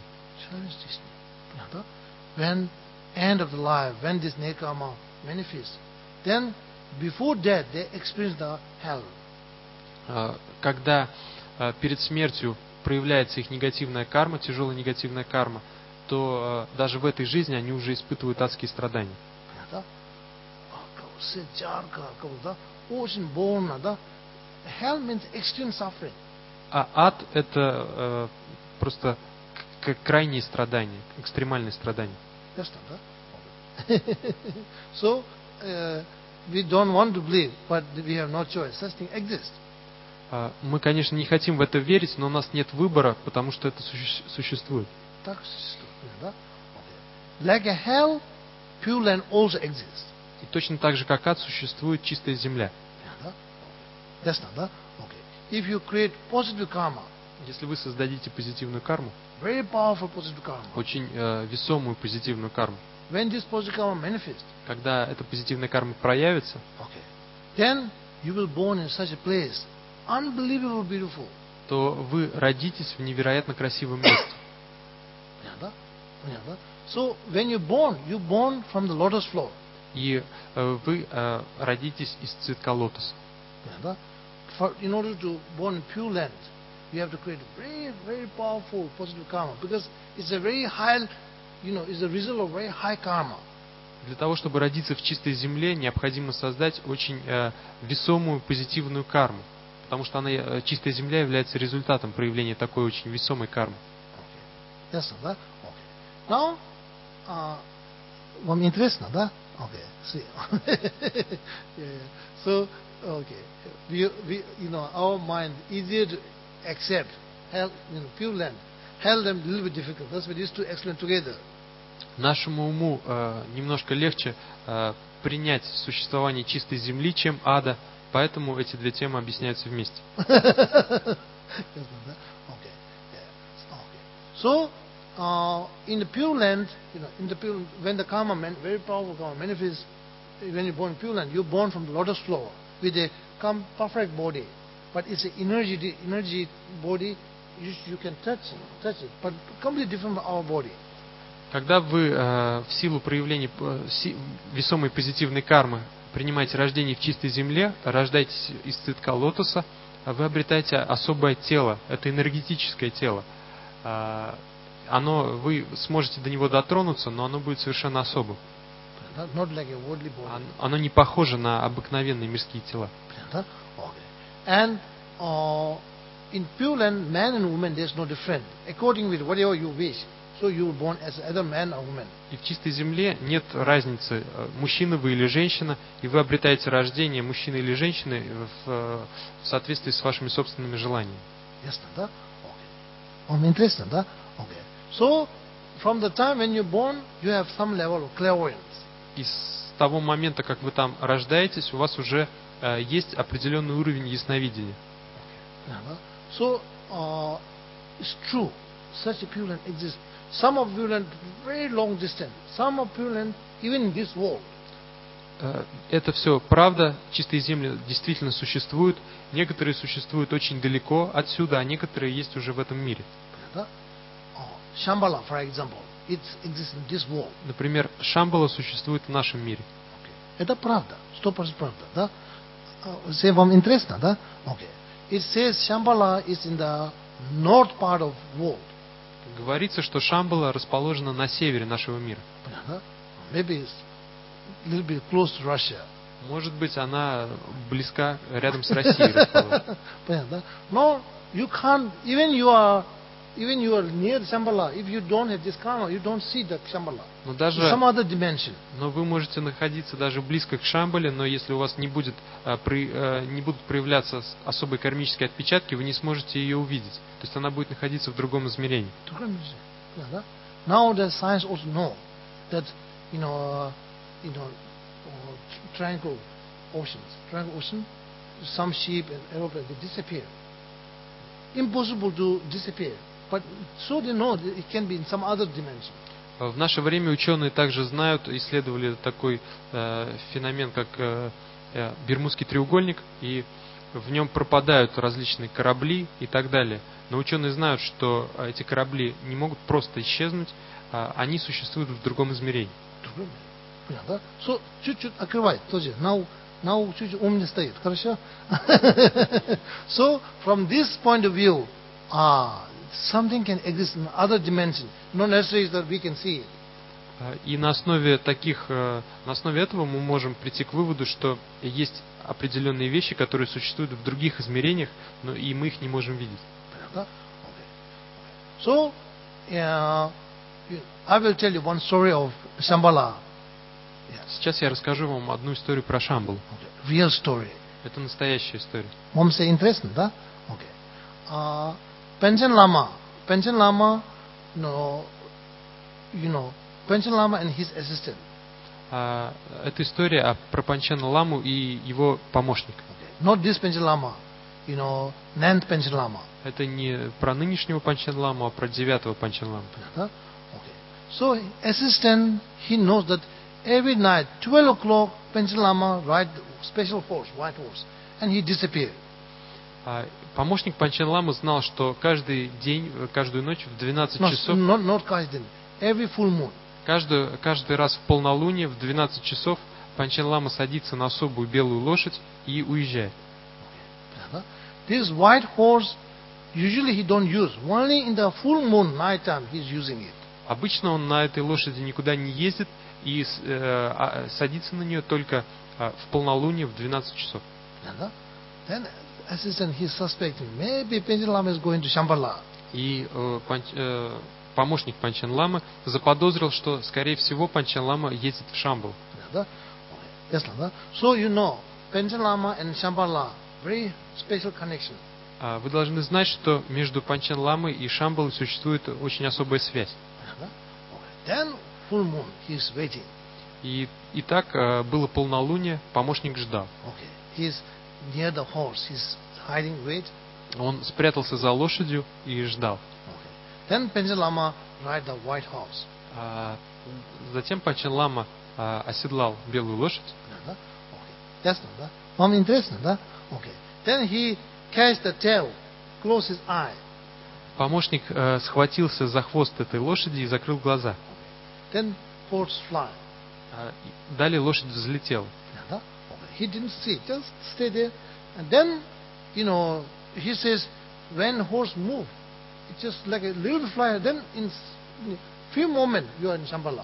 When end of the life, when this nekama manifests, then before death they experience the hell. Когда перед смертью проявляется их негативная карма, тяжелая негативная карма, то даже в этой жизни они уже испытывают адские страдания. Очень больно, да? Hell means extreme suffering. А ад — это просто крайние страдания, экстремальные страдания. Ясно, да? So, uh, we don't want to believe, but we have no choice. Such thing exists. Мы, конечно, не хотим в это верить, но у нас нет выбора, потому что это суще- существует. Так существует, да? Okay. Like a hell, pure land also exists. И точно так же, как ад, существует чистая земля. Да? Ясно, да? Okay. If you create positive karma, если вы создадите позитивную карму, very powerful positive karma, очень э, весомую позитивную карму, when this positive karma manifests, когда эта позитивная карма проявится, okay, then you will born in such a place, unbelievable beautiful. То вы родитесь в невероятно красивом месте. Понятно? Понятно? So when you born, you born from the lotus flower. И э, вы э, родитесь из цветка лотоса. Понятно? For, in order to born in pure land, you have to create very, very powerful positive karma because it's a very high, you know, it's a result of very high karma. Для того, чтобы родиться в чистой земле, необходимо создать очень э, весомую позитивную карму, потому что она, э, чистая земля является результатом проявления такой очень весомой кармы. Okay. Ясно, да? Okay. Now, uh, вам интересно, да? Okay. See. Yeah. So, okay, we, we, you know, our mind easier to accept hell, you know, pure land. Hell, them a little bit difficult. That's why these two explain together. Нашему уму э, немножко легче э, принять существование чистой земли, чем ада, поэтому эти две темы объясняются вместе. So, uh, in the pure land, you know, in the pure, when the karma, man, very powerful karma manifests, when you're born in pure land, you're born from the lotus flower with a perfect body. but it's an energy, the energy body. You, you can touch, touch it, but completely different from our body. Когда вы э, в силу проявления э, си, весомой позитивной кармы принимаете рождение в чистой земле, рождаетесь из цветка лотоса, вы обретаете особое тело, это энергетическое тело. Э, оно, вы сможете до него дотронуться, но оно будет совершенно особым. Not like a worldly body. Оно, оно не похоже на обыкновенные мирские тела. Okay. And uh, in Pure Land, man and woman, there's no difference. According with whatever you wish, so you were born as either man or woman. И в чистой земле нет разницы, мужчина вы или женщина, и вы обретаете рождение мужчины или женщины в, в соответствии с вашими собственными желаниями. Yes, да? Okay. Oh, interesting, да? Okay. So, from the time when you're born, you have some level of clairvoyance. И с того момента, как вы там рождаетесь, у вас уже э, есть определенный уровень ясновидения. Okay. So, uh, it's true. Such a Pure Land exists. Some of Pure Land very long distance. Some of Pure Land even in this world. Это все правда. Чистые земли действительно существуют. Некоторые существуют очень далеко отсюда, а некоторые есть уже в этом мире. Shambhala, for example, it exists in this world. Например, Шамбала существует в нашем мире. Okay. Это правда, сто процентов правда, да? Uh, вам интересно, да? Okay. It says Shambhala is in the north part of world. Говорится, что Шамбала расположена на севере нашего мира. Maybe it's a little bit close to Russia. Может быть, она близка, рядом с Россией расположена. Понятно? No, you can't, even you are, even you are near Shambhala, if you don't have this karma, you don't see the Shambhala. Но даже, some other dimension. Но вы можете находиться даже близко к Шамбале, но если у вас не будет, а, при, а, не будут проявляться особые кармические отпечатки, вы не сможете ее увидеть. То есть она будет находиться в другом измерении. Now the science also know that you know, uh, you know, uh, triangle oceans, triangle ocean, some sheep and aeroplanes they disappear. Impossible to disappear, but so they know that it can be in some other dimension. В наше время ученые также знают, исследовали такой э, феномен, как э, э, Бермудский треугольник, и в нем пропадают различные корабли и так далее. Но ученые знают, что эти корабли не могут просто исчезнуть, а они существуют в другом измерении. Понятно? So, чуть-чуть открывай тоже. Now, now чуть-чуть ум не стоит. Хорошо? So, from this point of view, ah, something can exist in other dimension. Not necessarily that we can see it. И на основе таких, на основе этого мы можем прийти к выводу, что есть определенные вещи, которые существуют в других измерениях, но и мы их не можем видеть. Okay. So, uh, I will tell you one story of Shambhala. Сейчас я расскажу вам одну историю про Шамбалу. Okay. Real story. Это настоящая история. Вам все интересно, да? Okay. Uh, Panchen Lama, Panchen Lama, no, you know, Panchen Lama and his assistant. Uh, это история про Панчена Ламу и его помощника. Okay. Not this Panchen Lama, you know, ninth Panchen Lama. Это не про нынешнего Панчен Ламу, а про девятого Панчен Ламу. Okay. So assistant, he knows that every night, twelve o'clock, Panchen Lama ride special horse, white horse, and he disappeared. Uh, помощник Панчен Ламы знал, что каждый день, каждую ночь в двенадцать no, часов, not, not каждый, every full moon. Каждый, каждый раз в полнолуние в двенадцать часов Панчен Лама садится на особую белую лошадь и уезжает. This white horse usually he don't use. Only in the full moon night time he's using it. Обычно он на этой лошади никуда не ездит и э, садится на нее только э, в полнолуние в двенадцать часов. Then assistant he's suspecting maybe Panchen Lama is going to Shambhala. И э, пан, э, помощник Панчен Ламы заподозрил, что, скорее всего, Панчен Лама едет в Шамбалу. Yes, so you know, Panchen Lama and Shambhala very special connection. Вы должны знать, что между Панчен Ламой и Шамбалой существует очень особая связь. Then full moon he is waiting. И, и так было полнолуние, помощник ждал. Okay. He is near the horse. He's hiding, wait. Он спрятался за лошадью и ждал. Okay. Then Panchen Lama ride the white horse. А, затем Панчен Лама а, оседлал белую лошадь. Okay. That's not, да? Вам интересно, да? Okay. Then he catch the tail, close his eye. Помощник э, схватился за хвост этой лошади и закрыл глаза. Then horse fly. А, далее лошадь взлетела. Okay. He didn't see, just stay there. And then, you know, he says, when horse move, it's just like a little fly. Then in few moments you are in Shambhala.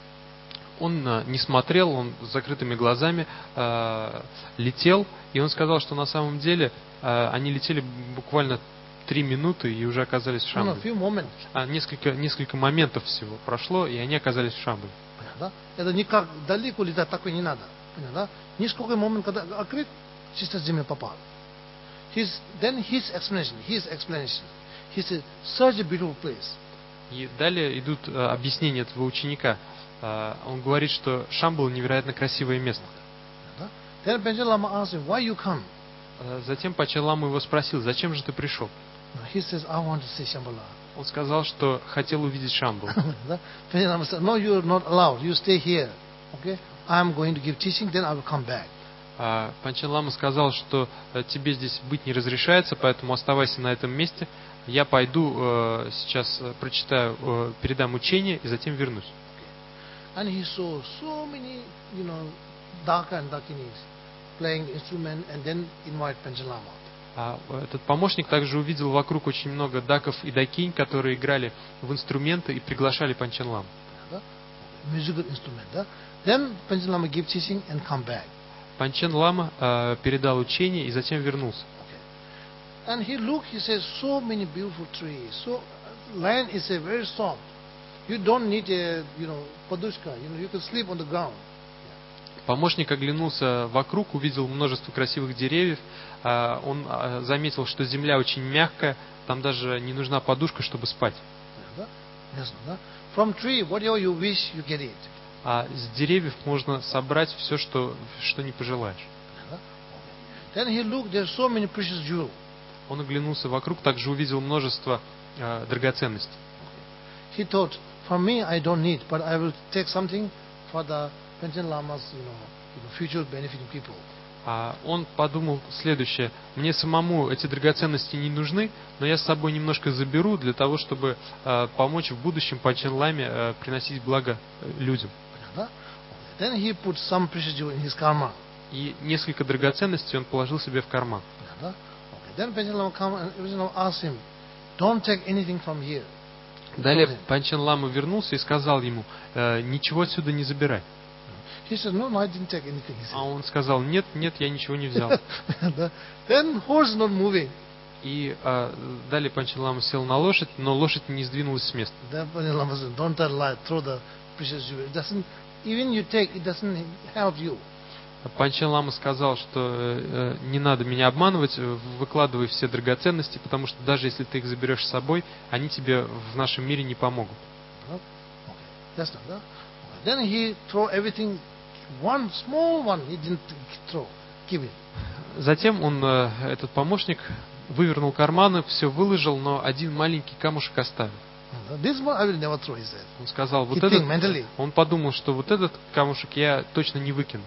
Он э, не смотрел, он с закрытыми глазами э, летел, и он сказал, что на самом деле э, они летели буквально три минуты и уже оказались в Шамбале. No, no, few moments. А несколько, несколько моментов всего прошло, и они оказались в Шамбале. Да? Это никак далеко летать такой не надо. Да? Несколько моментов, когда открыт, чисто земля попал. His, then his explanation, his explanation. He said, such a beautiful place. И далее идут э, объяснения этого ученика. Э, он говорит, что Шамбала невероятно красивое место. Да? Then Panchen Lama asked him, why you come? Э, затем Панчен Лама его спросил, зачем же ты пришел? He says, I want to see Shambhala. Он сказал, что хотел увидеть Шамбалу. Panchen Lama said, no, you are not allowed. You stay here. Okay? I am going to give teaching, then I will come back. А Панчен Лама сказал, что э, тебе здесь быть не разрешается, поэтому оставайся на этом месте. Я пойду э, сейчас э, прочитаю, э, передам учение и затем вернусь. And he saw so many, you know, Daka and Dakinis playing instrument and then invite Panchen Lama. А этот помощник также увидел вокруг очень много даков и дакинь, которые играли в инструменты и приглашали Панчен Ламу. Musical instrument. Да? Then Panchen Lama give teaching and come back. Панчен Лама э, передал учение и затем вернулся. Okay. And he looked, he says, so many beautiful trees. So land is a very soft. You don't need a, you know, padushka. You know, you can sleep on the ground. Помощник оглянулся вокруг, увидел множество красивых деревьев. Э, он э, заметил, что земля очень мягкая, там даже не нужна подушка, чтобы спать. Да? Yes, да? From tree, whatever you wish, you get it. А с деревьев можно собрать все, что, что не пожелаешь. Then he looked, there's so many precious jewels. Он оглянулся вокруг, также увидел множество э, драгоценностей. He thought, for me, I don't need, but I will take something for the Panchen Lama's, you know, you know, future benefiting people. А он подумал следующее: мне самому эти драгоценности не нужны, но я с собой немножко заберу для того, чтобы э, помочь в будущем Панчен Ламе э, приносить благо э, людям. Then he put some precious jewel in his karma. И несколько драгоценностей он положил себе в карман. Okay. Then Panchen Lama come and Panchen Lama asked him, don't take anything from here. Далее Панчен Лама вернулся и сказал ему: э, ничего отсюда не забирай. He said, no, no, I didn't take anything. He said. А он сказал: нет, нет, я ничего не взял. Then horse not moving. И э, далее Панчен Лама сел на лошадь, но лошадь не сдвинулась с места. Then Panchen Lama said, don't tell lie, throw the precious jewel. It doesn't, even you take, it doesn't help you. Панчен Лама сказал, что э, не надо меня обманывать, выкладывай все драгоценности, потому что даже если ты их заберешь с собой, они тебе в нашем мире не помогут. Okay. That's not that. Then he throw everything, one small one, he didn't throw, give it. Затем он, э, этот помощник, вывернул карманы, все выложил, но один маленький камушек оставил. This one I will never throw, he said. Он сказал, вот He этот, think mentally. он подумал, что вот этот камушек я точно не выкину.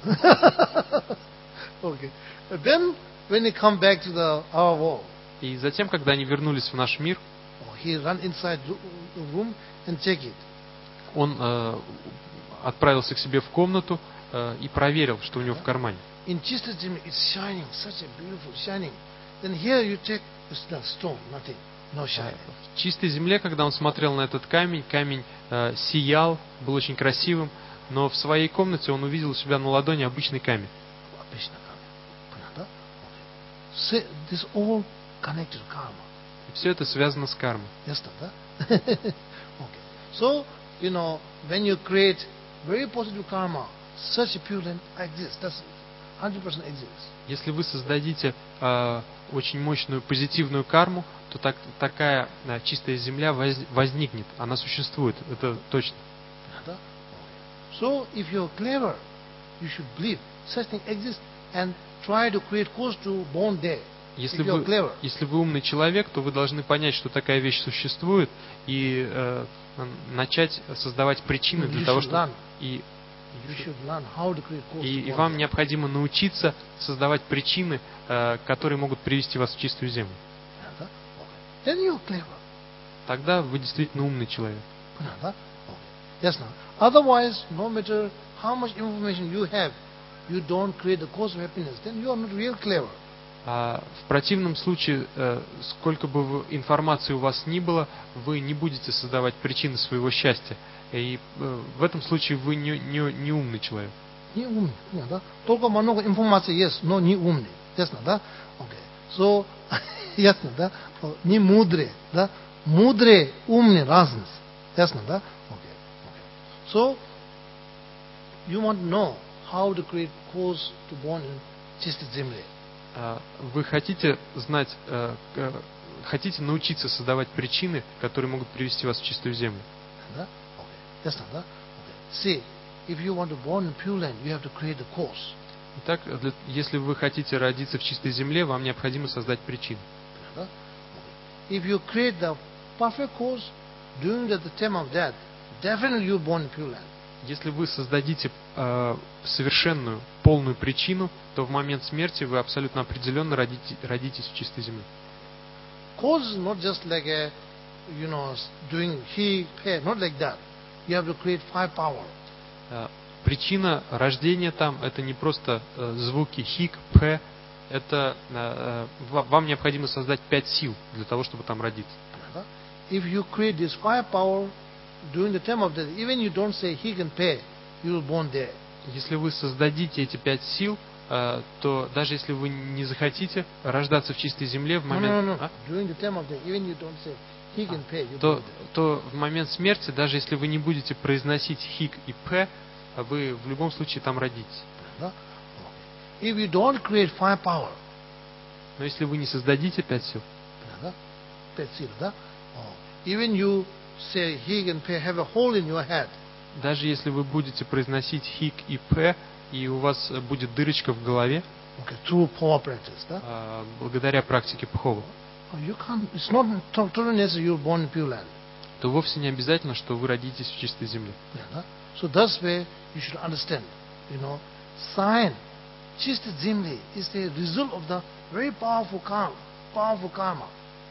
Okay. Then when he come back to the our world, И затем, когда они вернулись в наш мир, he run inside the room and check it. он э, отправился к себе в комнату э, и проверил, что у него в кармане. In Chista Jimmy, it's shining, such a beautiful shining. Then here you take the stone, nothing, no shine. В чистой земле, когда он смотрел на этот камень, камень э, сиял, был очень красивым, но в своей комнате он увидел у себя на ладони обычный камень. So this all connected to karma. И все это связано с кармой. Yes, да? Okay. So, you know, when you create very positive karma, such a pure land exists. That's one hundred percent exists. Если вы создадите э, очень мощную позитивную карму, то так, такая э, чистая земля воз, возникнет. Она существует, это точно. So, if you're clever, you should believe such thing exists and try to create cause to born there. Если вы, если вы умный человек, то вы должны понять, что такая вещь существует, и э, начать создавать причины для того, чтобы и You should learn how to create cause И, to и born вам there. необходимо научиться создавать причины, э, которые могут привести вас в чистую землю. Понятно? Okay. Then you're clever. Тогда вы действительно умный человек. Понятно? Okay. Yes, now. Otherwise, no matter how much information you have, you don't create the cause of happiness. Then you are not real clever. А в противном случае, э, сколько бы вы- информации у вас ни было, вы не будете создавать причины своего счастья. И э, в этом случае вы не, не, не умный человек. Не умный. Понятно? Только много информации есть, но не умный. Ясно, да? Okay. So, ясно, да? Не мудрый, да? Мудрый, умный, разница. Ясно, да? Okay. Okay. So, you want to know how to create cause to born in чистой земле. А Вы хотите знать, э, э, хотите научиться создавать причины, которые могут привести вас в чистую землю. Да? Okay. Ясно, да? Okay. See, if you want to born in Pure Land, you have to create the cause. Итак, для- если вы хотите родиться в чистой земле, вам необходимо создать причины. Да? Okay. If you create the perfect cause during the, the time of death, definitely you born in Pure Land. Если вы создадите э, совершенную, полную причину, то в момент смерти вы абсолютно определенно родите- родитесь в чистой земле. Cause is not just like a, you know, doing he, he, not like that. You have to create five power. Э, Причина рождения там — это не просто э, звуки хик, п, это э, э, ва- вам необходимо создать пять сил для того, чтобы там родиться. Да? If you create this five power during the time of death, even you don't say he can pay, you will born there. Если вы создадите эти пять сил, э, то даже если вы не захотите рождаться в чистой земле в No, момент, no, no, no. а, During the time of death, even you don't say he can pay, you то, born there. то в момент смерти, даже если вы не будете произносить хик и п, вы в любом случае там родитесь. Да? Okay. If you don't create five power, Но если вы не создадите пять сил, да? Pet seal, да? Oh. Even you say he can pay, have a hole in your head. даже если вы будете произносить хик и п, и у вас будет дырочка в голове, Okay, through power practice, да? а, благодаря практике Пхова, Oh, you can't. It's not totally necessary you're born in Pure Land. то вовсе не обязательно, что вы родитесь в чистой земле. Yeah, да? So that's where you should understand. You know, sign, чистый земли is the result of the very powerful karma. Powerful karma.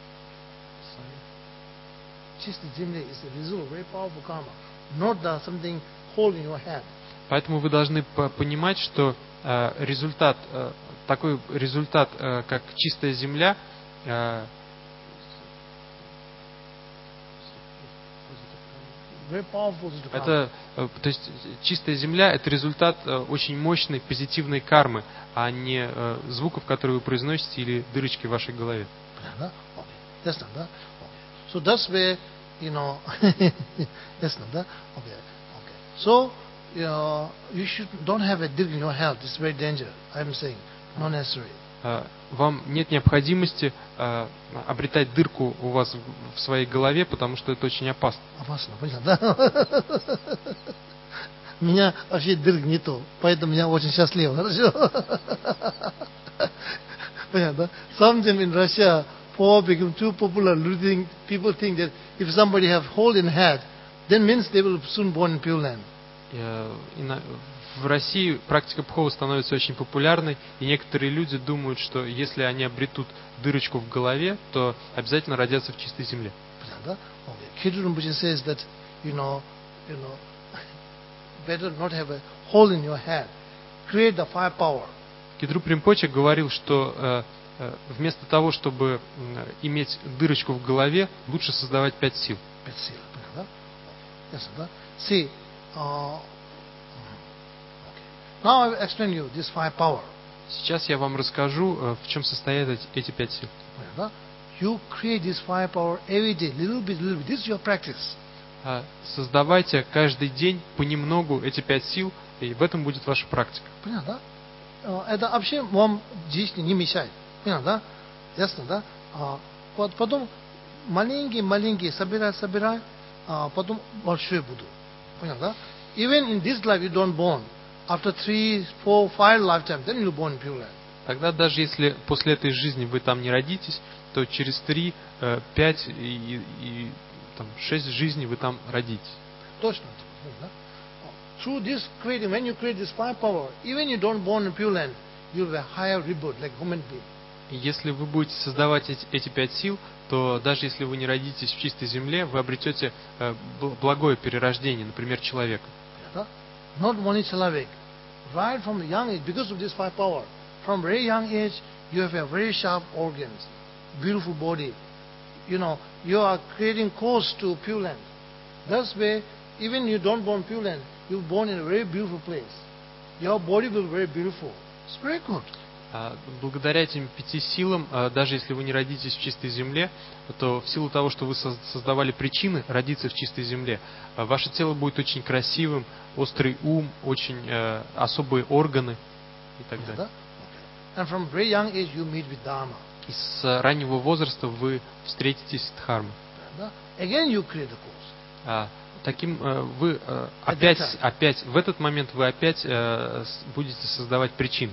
Чистый земли is the result of very powerful karma, not the something hole in your head. Поэтому вы должны по- понимать, что э, результат, э, такой результат, э, как чистая земля, э, Very powerful is the karma. это, э, то есть чистая земля — это результат э, очень мощной позитивной кармы, а не э, звуков, которые вы произносите, или дырочки в вашей голове. Yeah, да? Okay. Yes, да? Okay. So that's where, you know, yes, да? Okay. Okay. So, you know, you should don't have a dig in your health. It's very dangerous. I'm saying, not necessary. Э, Вам нет необходимости э, обретать дырку у вас в- в своей голове, потому что это очень опасно. Опасно, понятно, да? Меня вообще дырк нету, поэтому я очень счастлив, хорошо? Понятно, да? Sometimes in Russia, power become too popular, losing, people think that if somebody have hole in head, then means they will soon born in Pure Land. Э, и на- В России практика Пхова становится очень популярной, и некоторые люди думают, что если они обретут дырочку в голове, то обязательно родятся в чистой земле. Понятно, да? Okay. Khedru Rinpoche says that, you know, you know, better not have a hole in your head. Create the fire power. Кедру Римпоче говорил, что э, э, вместо того, чтобы м, иметь дырочку в голове, лучше создавать пять сил. Pet seal. Понятно, да? Yes, да? See, uh, okay. Now I will explain you this fire power. Сейчас я вам расскажу, э, в чем состоят эти, эти пять сил. Понятно? You create this fire power every day, little bit, little bit. This is your practice. А Создавайте каждый день понемногу эти пять сил, и в этом будет ваша практика. Понятно, да? Uh, Это вообще вам жизни не мешает. Понятно, да? Ясно, да? А, вот потом маленькие-маленькие собирай, собирай, а потом большой буду. Понятно, да? Even in this life you don't born. After three, four, five lifetimes, then you born in Pure Land. Тогда даже если после этой жизни вы там не родитесь, то через три, э, пять и, и там, шесть жизней вы там родитесь. Точно. Да? through this creating, when you create this five power, even you don't born in Pure Land, you will have higher rebirth like human being. И если вы будете создавать эти, эти пять сил, то даже если вы не родитесь в чистой земле, вы обретете э, благое перерождение, например, человека. Not only человек. Right from the young age, because of this five power, from very young age, you have a very sharp organs, beautiful body. You know, you are creating course to Pure Land. That's where, even you don't born Pure Land, you're born in a very beautiful place. Your body will be very beautiful. It's very good. Благодаря этим пяти силам, даже если вы не родитесь в чистой земле, то в силу того, что вы создавали причины родиться в чистой земле, ваше тело будет очень красивым, острый ум, очень э, особые органы и так далее. And from very young age you meet with Dharma. И с раннего возраста вы встретитесь с Дхармой. Again you create the course. А, таким э, вы э, опять, опять в этот момент вы опять э, будете создавать причины.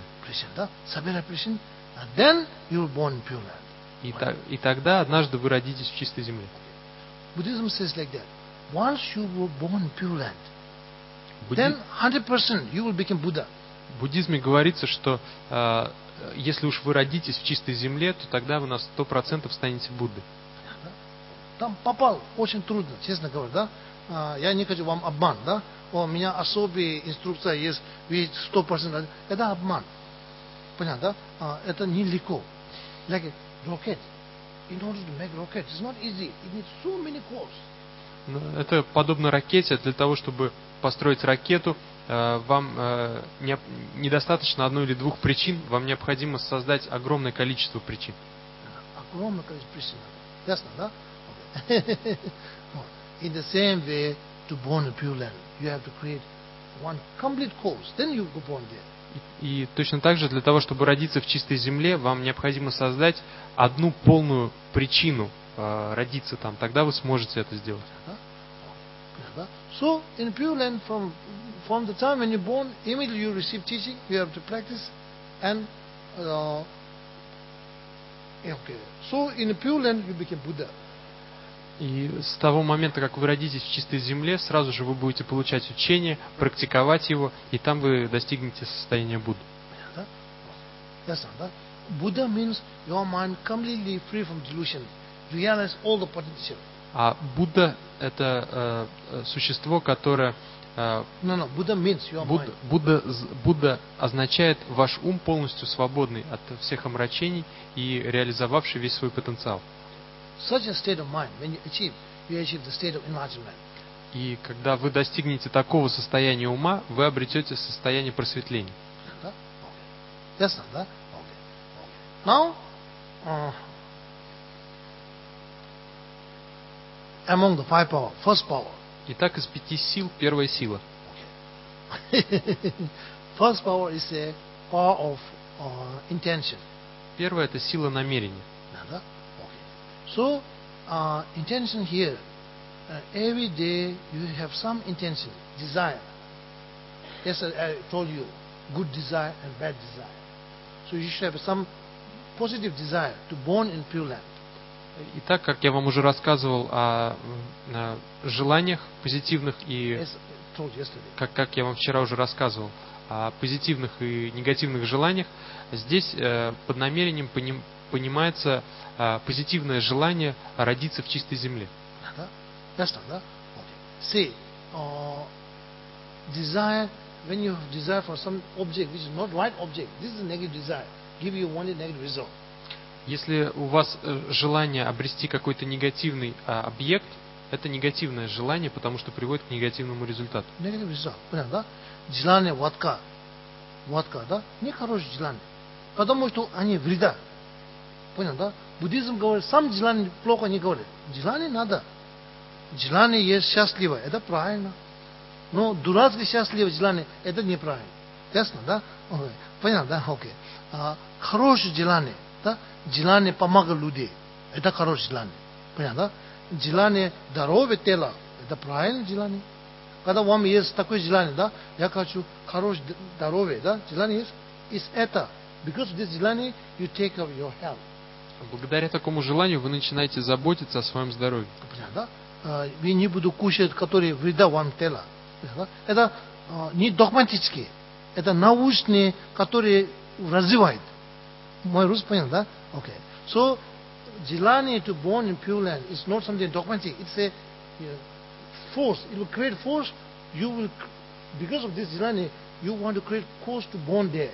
Then you will born in Pure Land. И, та, и тогда однажды вы родитесь в чистой земле. Buddhism says like that. Once you were born in Pure Land, then one hundred percent you will become Buddha. В буддизме говорится, что э, если уж вы родитесь в чистой земле, то тогда вы на сто процентов станете Буддой. Там попал очень трудно, честно говоря, да? А, я не хочу вам обман, да? У меня особая инструкция есть, ведь сто процентов. Это обман. Понятно, да? А, это нелегко. Like a rocket. In order to make rocket, it's not easy. It needs so many cores. Это подобно ракете. Для того, чтобы построить ракету, вам недостаточно одной или двух причин. Вам необходимо создать огромное количество причин. Огромное количество причин. Ясно, да? In the same way, to born in Pure Land, you have to create one complete course. Then you go born there. И точно так же, для того, чтобы родиться в чистой земле, вам необходимо создать одну полную причину э, родиться там. Тогда вы сможете это сделать. So, in Pure Land, from, from the time when you're born, immediately you receive teaching, you have to practice, and uh, okay. So, in Pure Land, you become Buddha. И с того момента, как вы родитесь в чистой земле, сразу же вы будете получать учение, практиковать его, и там вы достигнете состояния Будды. Buddha means your mind completely free from delusion. Realize all the potential. А Будда — это э, существо, которое... Э, no, no, Buddha means your Будда, mind. Будда, Будда означает ваш ум полностью свободный от всех омрачений и реализовавший весь свой потенциал. Such a state of mind, when you achieve, you achieve the state of enlightenment. И когда вы достигнете такого состояния ума, вы обретете состояние просветления. Yes, да? Okay. Now, uh, among the five power, first power. Итак, из пяти сил первая сила. Okay. First power is a power of uh, intention. Первая — это сила намерения. Да? So, uh, intention here, uh, every day you have some intention, desire. Yes, I, I told you, good desire and bad desire. So you should have some positive desire to born in Pure Land. Итак, как я вам уже рассказывал о, о желаниях позитивных и Yes, I told yesterday. как, как я вам вчера уже рассказывал о позитивных и негативных желаниях, здесь э, под намерением поним, понимается э, позитивное желание родиться в чистой земле. Ясно, да? See, uh, desire, when you have desire for some object which is not right object, this is a negative desire, give you only negative result. Если у вас желание обрести какой-то негативный а, объект, это негативное желание, потому что приводит к негативному результату. Negative result, понятно, да? Желание водка, водка, да? Нехорошее желание, потому что они вреда. Понятно, да? Буддизм говорит, сам желание плохо не говорит. Желание надо. Желание есть счастливое, это правильно. Но дурацкое счастливое желание, это неправильно. Ясно, да? Okay. Понятно, да? Окей. Okay. А, хорошее желание, да? Желание помогать людям, это хорошее желание. Понятно, да? Желание здоровья тела, это правильное желание. Когда вам есть такое желание, да? Я хочу хорошее здоровье, да? Желание есть. Is это. Because of this желание, you take care of your health. Благодаря такому желанию вы начинаете заботиться о своем здоровье. Понятно, да? Я не буду кушать, которые вреда вам тела. Это а, не догматические. Это научные, которые развивают. Мой русский понял, да? Okay. So, желание to born in Pure Land is not something dogmatic. It's a you know, force. It will create force. You will, because of this желание, you want to create force to born there.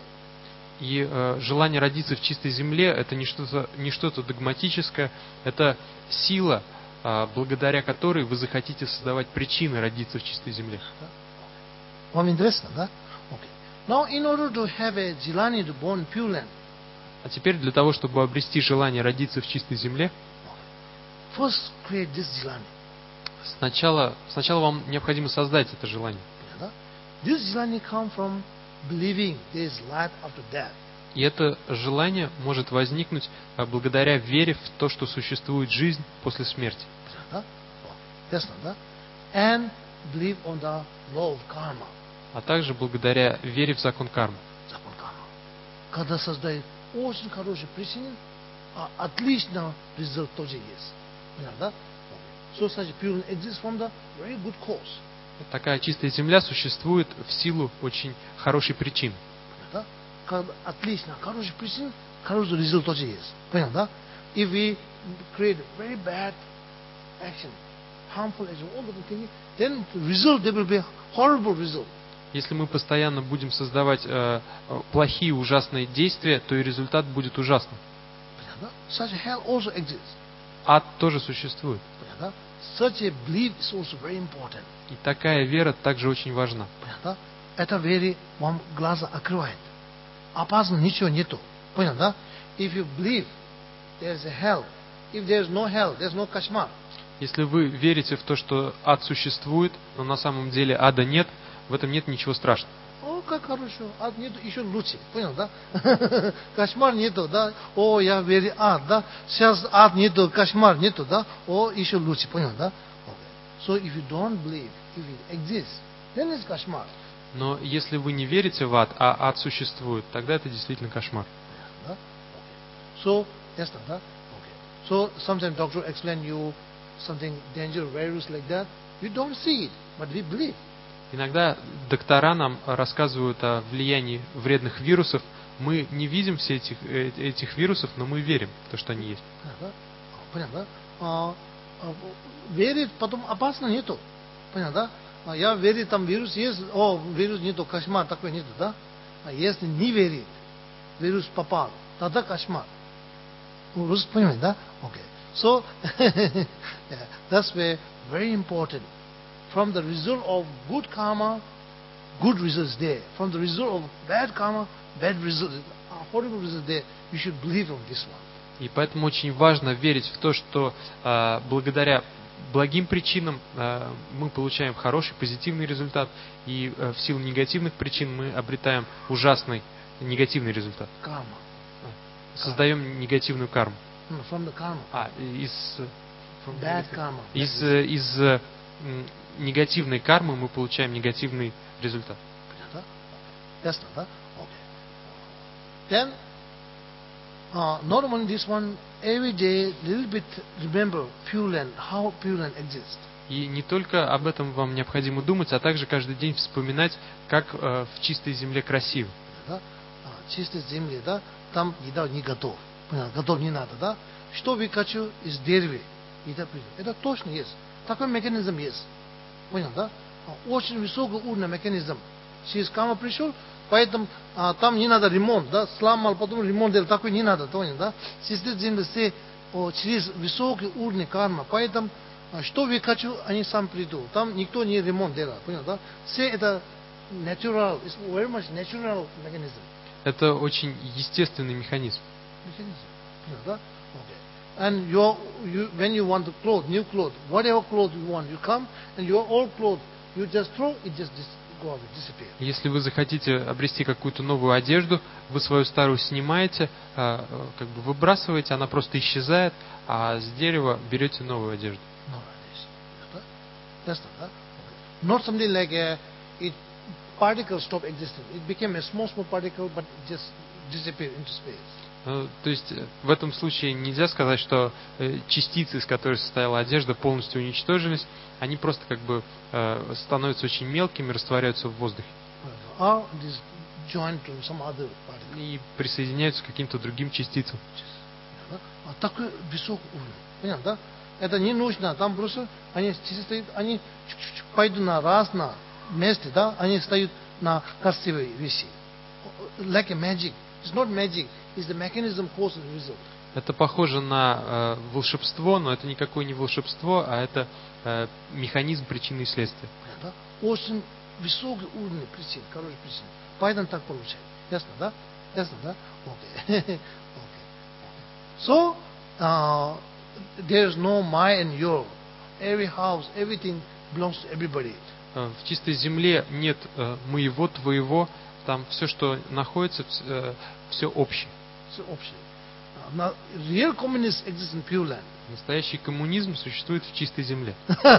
И э, желание родиться в чистой земле – это не что-то, не что-то догматическое, это сила, э, благодаря которой вы захотите создавать причины родиться в чистой земле. Вам интересно, да? Okay. Now, in order to have a желание to born in Pure Land, а теперь для того, чтобы обрести желание родиться в чистой земле, first create this желание. Сначала, сначала вам необходимо создать это желание. This желание come from believing there is life after death. И это желание может возникнуть благодаря вере в то, что существует жизнь после смерти. Ясно, да? And believe on the law of karma. А также благодаря вере в закон кармы. Закон кармы. Когда создает очень хорошие причины, а отлично результат тоже есть. Понятно, да? So such a pure exists from the very good cause. Такая чистая земля существует в силу очень хорошей причины. Понятно, да? Когда отлично хорошие причины, хороший результат тоже есть. Понятно, да? If we create very bad action, harmful action, all the things, then the result there will be a horrible result. Если мы постоянно будем создавать э, плохие, ужасные действия, то и результат будет ужасным. Such a hell also exists. Ад тоже существует. Such a belief is also very important. И такая вера также очень важна. Эта вера вам глаза открывает. Опасно ничего нету. Понятно, да? If you believe there is a hell, if there is no hell, there is no кошмар. Если вы верите в то, что ад существует, но на самом деле ада нет, в этом нет ничего страшного. О, как хорошо. Ад нету, еще лучше. Понял, да? Кошмар нету, да? О, я верю ад, да? Сейчас ад нету, кошмар нету, да? О, еще лучше. Понял, да? Okay. So if you don't believe, if it exists, then it's кошмар. Но если вы не верите в ад, а ад существует, тогда это действительно кошмар. Да? Okay. So, ясно, да? Okay. So, sometimes doctor explain you something dangerous, virus like that. You don't see it, but we believe. Иногда доктора нам рассказывают о влиянии вредных вирусов. Мы не видим все этих, этих вирусов, но мы верим в то, что они есть. Понятно, да? Верить потом опасно нету. Понятно, да? Я верю, там вирус есть, о, вирус нету, кошмар такой нету, да? А если не верит, вирус попал, тогда кошмар. Вы понимаете, да? Okay. So, yeah, that's very, very important. From the result of good karma, good results there. From the result of bad karma, bad results, horrible results there. You should believe on this one. И поэтому очень важно верить в то, что э, благодаря благим причинам э, мы получаем хороший, позитивный результат, и э, в силу негативных причин мы обретаем ужасный, негативный результат. Карма. Создаем karma. негативную карму. No, from the karma. А, из... From bad karma. Из, из, из негативной кармы мы получаем негативный результат. Понятно? Ясно, да? Okay. Then, uh, not only this one, every day, little bit remember Pure Land, how Pure Land exists. И не только об этом вам необходимо думать, а также каждый день вспоминать, как э, в чистой земле красиво. Да? В чистой земле, да? Там еда не готов. Понятно? Готов не надо, да? Что вы хочу из дерева, еда придет. Это точно есть. Такой механизм есть. Понял, да? Очень высокий уровень механизм. Через карма пришел, поэтому а, там не надо ремонт, да? Сломал, потом ремонт делал. Такой не надо, понял, да? Чистой земле все о, через высокий уровень карма. Поэтому а, что вы хочу, они сам придут. Там никто не ремонт делал, понял, да? Все это natural, it's very much natural mechanism. Это очень естественный механизм. Механизм, понял, да? Okay. And your, you, when you want to clothes, new clothes, whatever clothes you want, you come and your old clothes, you just throw, it just dis- go away, disappear. Если вы захотите обрести какую-то новую одежду, вы свою старую снимаете, э, как бы выбрасываете, она просто исчезает, а с дерева берете новую одежду. No, that's not, okay. Not something like a, it particle stop existing. It became a small, small particle, but it just disappeared into space. Ну, то есть в этом случае нельзя сказать, что э, частицы, из которых состояла одежда, полностью уничтожились, они просто как бы э, становятся очень мелкими, растворяются в воздухе. Or this joined to some other particle. И присоединяются к каким-то другим частицам. А такой высокий уровень. Понятно, да? Это не нужно, там просто они стоят, они пойдут на раз на месте, да, они стоят на красивые вещи. Like a magic. It's not magic. It's the mechanism cause and result. Это похоже на э, волшебство, но это никакое не волшебство, а это э, механизм причины и следствия. Да? Очень высокий уровень причин, короче, причин. Поэтому так получается. Ясно, да? Ясно, да? Окей. Okay. Okay. So, uh, there's no my and your. Every house, everything belongs to everybody. Э, В чистой земле нет э, моего, твоего, там все, что находится, вс- э, все общее. It's общее. Uh, now, real communists exist in Pure Land. Настоящий коммунизм существует в чистой земле.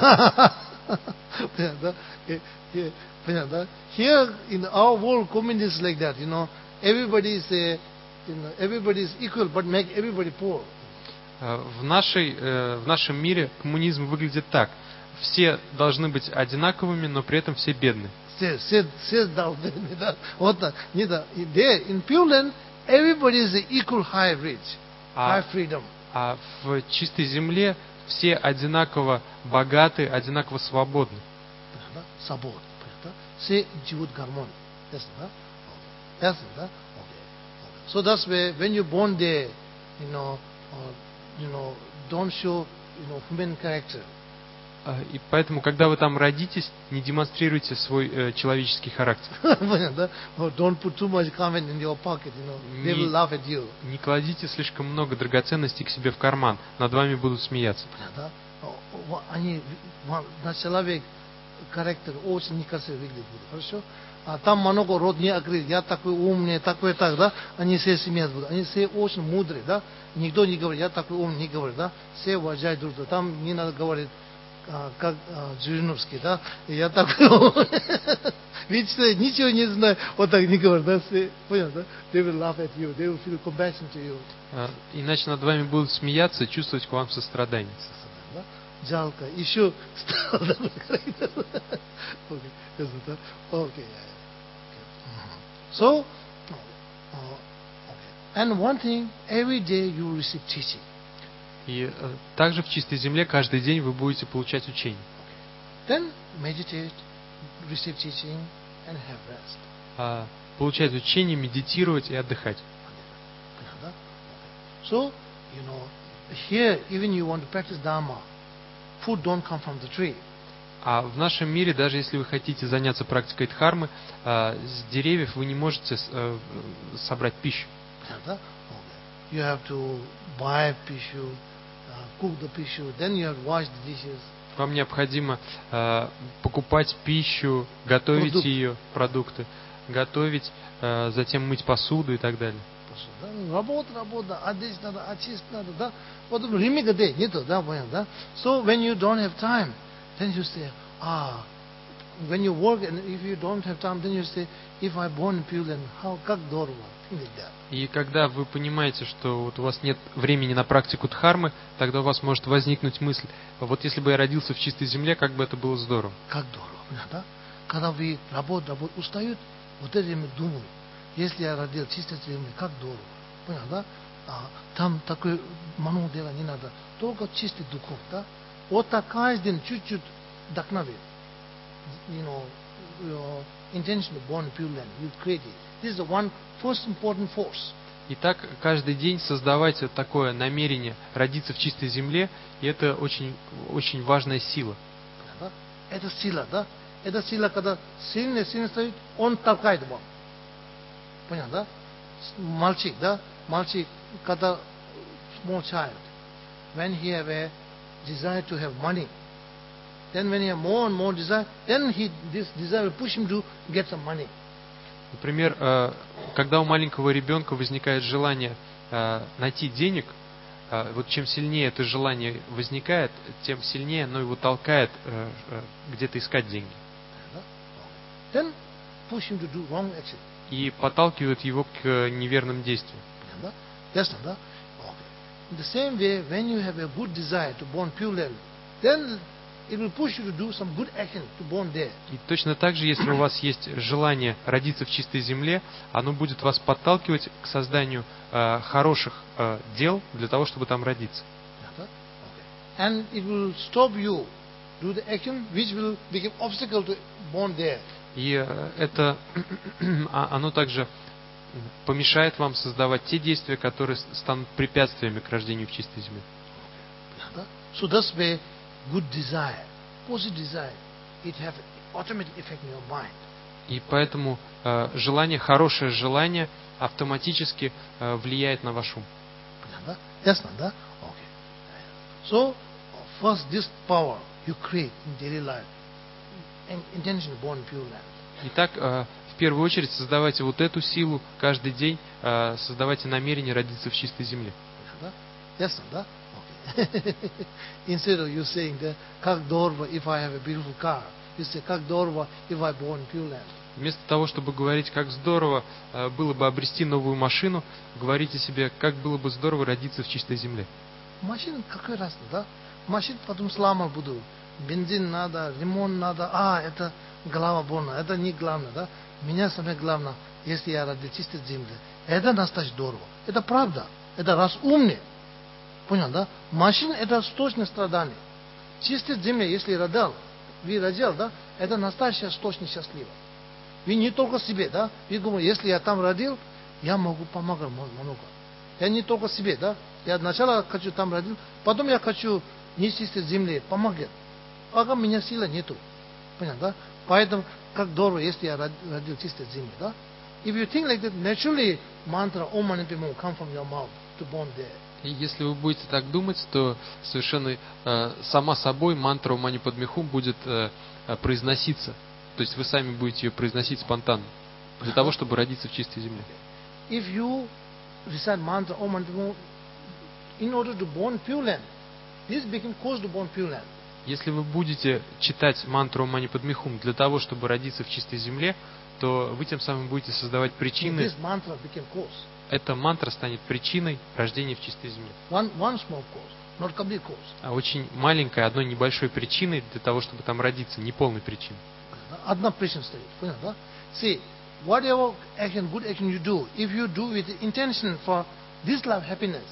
Понятно, да? Here, понятно, да? Here in our world, communists like that, you know, everybody is a, you know, everybody is equal, but make everybody poor. Э, В, нашей, э, в нашем мире коммунизм выглядит так. Все должны быть одинаковыми, но при этом все бедны. Say, say, say down there, не да? Вот так, не да. И there, in Pure Land, everybody is equal high rich, А, high freedom. а в чистой земле все одинаково богаты, одинаково свободны. Понятно, да? Свобода, понятно, да? Все живут в гармонии. Ясно, да? Okay. Ясно, да? Okay. Okay. So that's why when you're born there, you know, or, you know, don't show, you know, human character. А, И поэтому, когда вы там родитесь, не демонстрируйте свой э, человеческий характер. Понятно, да? Or don't put too much comment in your pocket, you know. They will Не, laugh at you. не кладите слишком много драгоценностей к себе в карман, над вами будут смеяться. Понятно, да? О, о, Они, ва- наш человек, характер очень некрасиво выглядит. Хорошо? А там много род не открыт. Я такой умный, такой так, да? Они все смеяться будут. Они все очень мудрые, да? Никто не говорит, я такой умный, не говорит, да? Все уважают друг друга. Там не надо говорить, а, как а, Жириновский, да? И я такой умный. Ведь что, ничего не знаю. Вот так не говорят, да? Все, понятно, да? They will laugh at you. They will feel compassion to you. А, Иначе над вами будут смеяться, чувствовать к вам сострадание. Да? Жалко. Еще стал такой характер. Окей, ясно, да? Окей. So, uh, okay. And one thing, every day you will receive teaching. И э, также в чистой земле каждый день вы будете получать учение. Then meditate, receive teaching, and have rest. А, получать учение, медитировать и отдыхать. Понятно, да? Okay. So, you know, here even you want to practice Dharma, food don't come from the tree. А в нашем мире, даже если вы хотите заняться практикой дхармы, а, с деревьев вы не можете с- э, собрать пищу. Понятно, да? Okay. You have to buy pissue, uh, cook the pissue, then you have to wash the dishes. Вам необходимо а, покупать пищу, готовить Продукты. ее, продукты, готовить, а, затем мыть посуду и так далее. Да? Работа, работа, а здесь надо, а здесь надо, да? Вот ремига дей, нету, да, понятно, да? So when you don't have time, then you say, ah, when you work and if you don't have time, then you say, if I born in Pure Land, how, как здорово, things like that. И когда вы понимаете, что вот у вас нет времени на практику дхармы, тогда у вас может возникнуть мысль, вот если бы я родился в чистой земле, как бы это было здорово. Как здорово, понятно, да? Когда вы работают, работают, устают, вот это время думаю, если я родил в чистой земле, как здорово, понятно, да? А, там такое много дела не надо, только чистый духов, да? Вот так каждый день чуть-чуть вдохновит. You know, your intention to born in Pure Land, you create it. This is the one first important force. И так каждый день создавайте такое намерение родиться в чистой земле, и это очень, очень важная сила. Да? Это сила, да? Это сила, когда сильный, сильный стоит, он толкает вам. Понятно, да? Мальчик, да? Мальчик, когда small child, when he have a desire to have money, then when he have more and more desire, then he, this desire will push him to get some money. Например, э, когда у маленького ребенка возникает желание э, найти денег, э, вот чем сильнее это желание возникает, тем сильнее оно его толкает э, э, где-то искать деньги. Then push him to do wrong action. И подталкивает его к неверным действиям. Да? Ясно, да? Okay. In the same way, when you have a good desire to born Pure Land, then it will push you to do some good action to born there. И точно так же, если у вас есть желание родиться в чистой земле, оно будет вас подталкивать к созданию э, хороших э, дел для того, чтобы там родиться. Okay. And it will stop you do the action which will become obstacle to born there. И э, это оно также помешает вам создавать те действия, которые станут препятствиями к рождению в чистой земле. So this way, good desire, positive desire, it have automatic effect in your mind. И поэтому э, желание, хорошее желание автоматически э, влияет на ваш ум. Ясно, да? Okay. So, first this power you create in daily life, intention born Pure Land. Итак, э, в первую очередь создавайте вот эту силу каждый день, э, создавайте намерение родиться в чистой земле. Ясно, да? Okay. Instead of you saying that, как здорово, if I have a beautiful car, you say, как здорово, if I born Pure Land. Вместо того, чтобы говорить, как здорово э, было бы обрести новую машину, говорите себе, как было бы здорово родиться в чистой земле. Машина какой раз, да? Машина потом сломал буду. Бензин надо, ремонт надо. А, это голова больная. Это не главное, да? Меня самое главное, если я родился в чистой земле. Это настоящее здорово. Это правда. Это раз умный. Понял, да? Машина это источник страданий. Чистая земля, если родил, вы родил, да? Это настоящий источник счастливого. Вы не только себе, да? Вы думаете, если я там родил, я могу помогать много. Я не только себе, да? Я сначала хочу там родил, потом я хочу не чистой земле помогать. Пока у меня силы нету. Понял, да? Поэтому, как здорово, если я родил в чистой земле, да? If you think like that, naturally, mantra Om Mani Padme will come from your mouth to born there. И если вы будете так думать, то совершенно э, сама собой мантра Om Mani Padme Hum будет э, произноситься. То есть вы сами будете ее произносить спонтанно, для того, чтобы родиться в чистой земле. If you recite mantra Om Mani Padme Hum in order to born Pure Land, this become cause to born Pure Land. Если вы будете читать мантру Om Mani Padme Hum для того, чтобы родиться в чистой земле, то вы тем самым будете создавать причины. This mantra became cause. Эта мантра станет причиной рождения в чистой земле. One, one small cause, not complete cause. А очень маленькой, одной небольшой причиной для того, чтобы там родиться, не полной причиной. Одна причина стоит, понял, да? See, whatever action, good action you do, if you do with intention for this life happiness,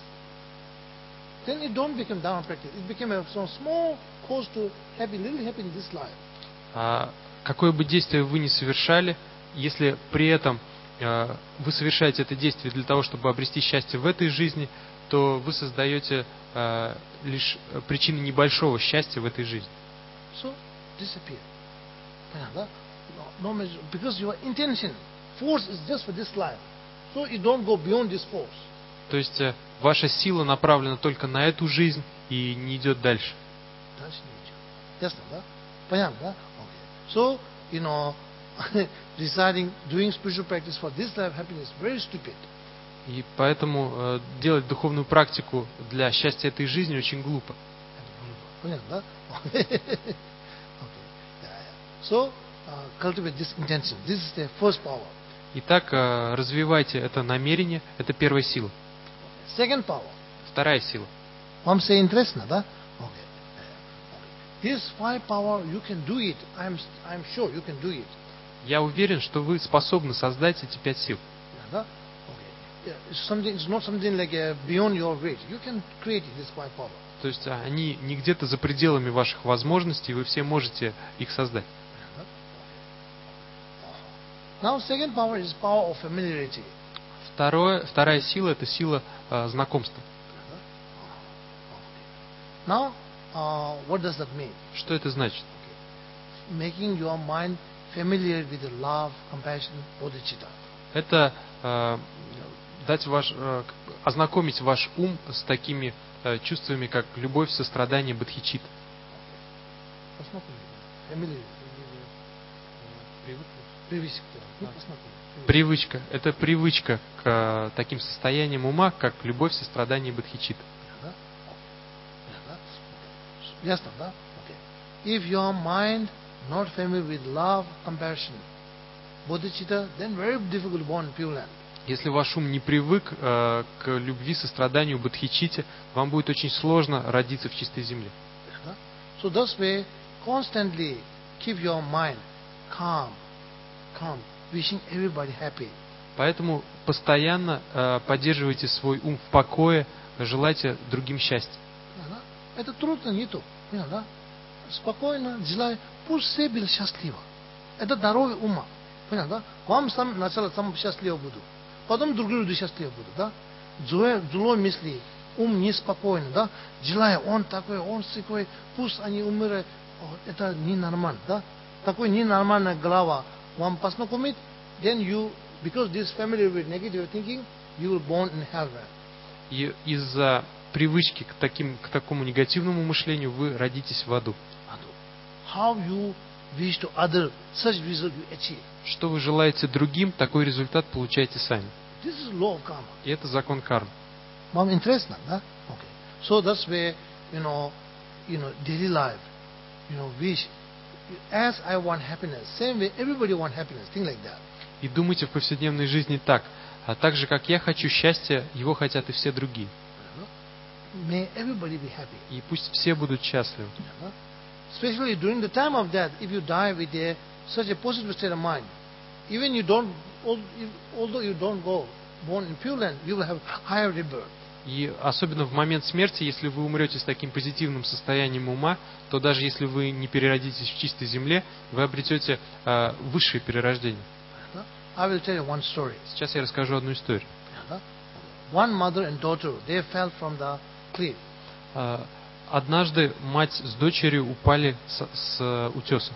then it don't become dharma practice. It became a small cause to happy, little happy in this life. А какое бы действие вы ни совершали, если при этом э, вы совершаете это действие для того, чтобы обрести счастье в этой жизни, то вы создаете э, лишь причины небольшого счастья в этой жизни. So, disappear. No, no, because your intention, force is just for this life. So you don't go beyond this force. То есть э, ваша сила направлена только на эту жизнь и не идет дальше. Ясно, да? Понятно, да? Okay. So, you know, deciding, doing spiritual practice for this life happiness is very stupid. И поэтому э, делать духовную практику для счастья этой жизни очень глупо. Понятно, да? Okay. So, uh, cultivate this intention. This is the first power. Итак, э, развивайте это намерение, это первая сила. Second power. Вторая сила. Вам все интересно, да? Okay. This five power, you can do it. I'm, I'm sure you can do it. Я уверен, что вы способны создать эти пять сил. Да? Okay. Yeah, it's something, it's not something like uh, beyond your reach. You can create this five power. То есть они не где-то за пределами ваших возможностей, вы все можете их создать. Now, second power is power of familiarity. Второе, вторая сила – это сила э, знакомства. Now, uh, what does that mean? Что это значит? Making your mind familiar with the love, compassion, bodhicitta. Это э, дать ваш, э, ознакомить ваш ум с такими э, чувствами, как любовь, сострадание, бодхичитта. Привычка. Это привычка к э, таким состояниям ума, как любовь, сострадание и бодхичитта. Ясно, да? If your mind not familiar with love, compassion, bodhicitta, then very difficult to born Pure Land. Если ваш ум не привык э, к любви, состраданию, бодхичитте, вам будет очень сложно родиться в чистой земле. So thus way, constantly keep your mind calm, calm, wishing everybody happy. Поэтому постоянно э, поддерживайте свой ум в покое, желайте другим счастья. Это трудно нету. Спокойно, желай, пусть все были счастливы. Это дорога ума. Понятно? Вам сам сначала сам счастливый буду. Потом другие люди счастливы будут. Да? Злой мысли, ум неспокойный. Да? Желая, он такой, он такой, пусть они умирают. Это ненормально. Да? Такой ненормальная голова вам познакомит, then you, because this family with negative thinking, you will born in hellfire. И из-за привычки к, таким, к такому негативному мышлению вы родитесь в аду. How you wish to other, such result you achieve. Что вы желаете другим, такой результат получаете сами. This is law of karma. И это закон кармы. Вам интересно, да? Okay. So that's where, you know, you know, daily life, you know, wish, as I want happiness, same way everybody want happiness, thing like that. И думайте в повседневной жизни так. А так же, как я хочу счастья, его хотят и все другие. May everybody be happy. И пусть все будут счастливы. Especially during the time of death, if you die with a, such a positive state of mind, even you don't, although you don't go born in Pure Land, you will have higher rebirth. И особенно в момент смерти, если вы умрете с таким позитивным состоянием ума, то даже если вы не переродитесь в чистой земле, вы обретете э, высшее перерождение. I will tell you one story. Сейчас я расскажу одну историю. One mother and daughter, they fell from the cliff. Uh, однажды мать с дочерью упали с, с утеса.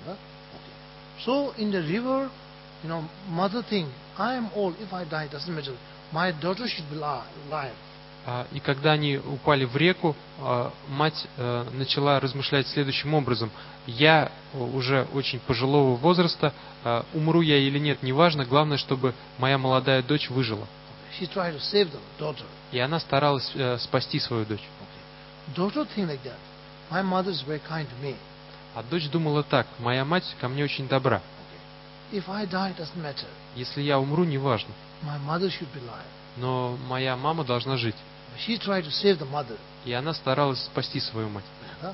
So in the river, you know, mother think, I am old. If I die, doesn't matter. My daughter should be alive. Uh, и когда они упали в реку, uh, мать uh, начала размышлять следующим образом: я уже очень пожилого возраста, uh, умру я или нет, неважно, главное, чтобы моя молодая дочь выжила. She tried to save the daughter. И она старалась uh, спасти свою дочь. Daughter think like that. My mother is very kind to me. А дочь думала так: моя мать ко мне очень добра. If I die, doesn't matter. Если я умру, неважно. My mother should be alive. Но моя мама должна жить. She tried to save the mother. И она старалась спасти свою мать.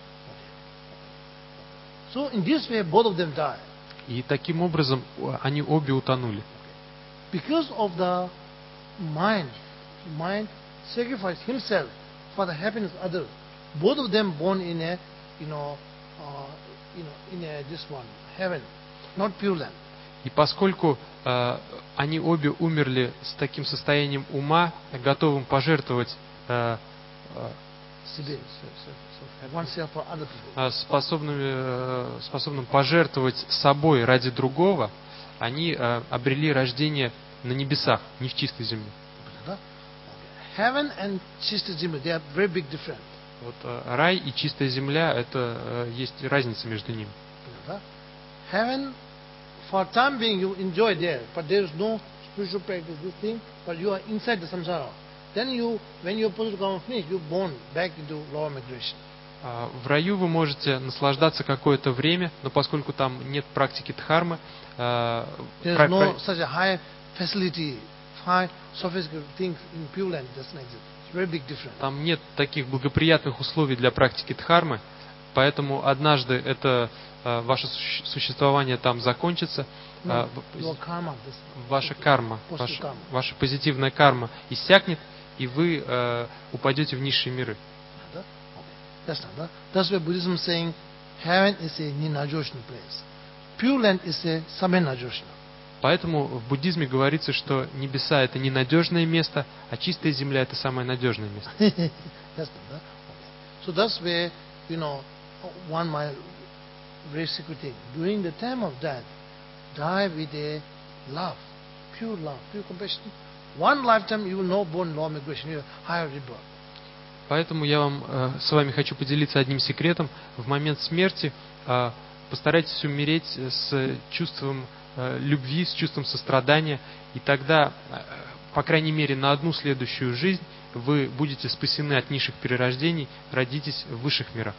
So in this way, both of them died. И таким образом они обе утонули. Because of the mind, mind sacrificed himself for the happiness of others. Both of them born in a, you know, uh, you know, in a this one heaven, not Pure Land. И поскольку э, они обе умерли с таким состоянием ума, готовым пожертвовать, э, э, способными, э, способным пожертвовать собой ради другого, они э, обрели рождение на небесах, не в чистой земле. Heaven and чистая земля, they are very big difference. Вот э, рай и чистая земля, это э, есть разница между ними. Heaven, for time being you enjoy there, but there is no spiritual practice, this thing, but you are inside the samsara. Then you, when your positive karma finish, you born back into lower migration. В раю вы можете наслаждаться какое-то время, но поскольку там нет практики дхармы, there is про, no про... such a high facility, high sophisticated things in Pure Land, doesn't exist. It's very big difference. Там нет таких благоприятных условий для практики дхармы, поэтому однажды это э, ваше существование там закончится, no, э, karma, ваша карма, ваша, ваша позитивная карма иссякнет, и вы э, упадете в низшие миры. That's not that. That's why Buddhism is saying heaven is a ninajoshna place. Pure Land is a samenajoshna. Поэтому в буддизме говорится, что небеса это ненадежное место, а чистая земля это самое надежное место. That's not that. So that's where, you know, one my very secret thing. During the time of death, die with a love, pure love, pure compassion. One lifetime you will know born law migration, you have higher rebirth. Поэтому я вам э, с вами хочу поделиться одним секретом. В момент смерти э, постарайтесь умереть с чувством э, любви, с чувством сострадания, и тогда, э, по крайней мере, на одну следующую жизнь вы будете спасены от низших перерождений, родитесь в высших мирах.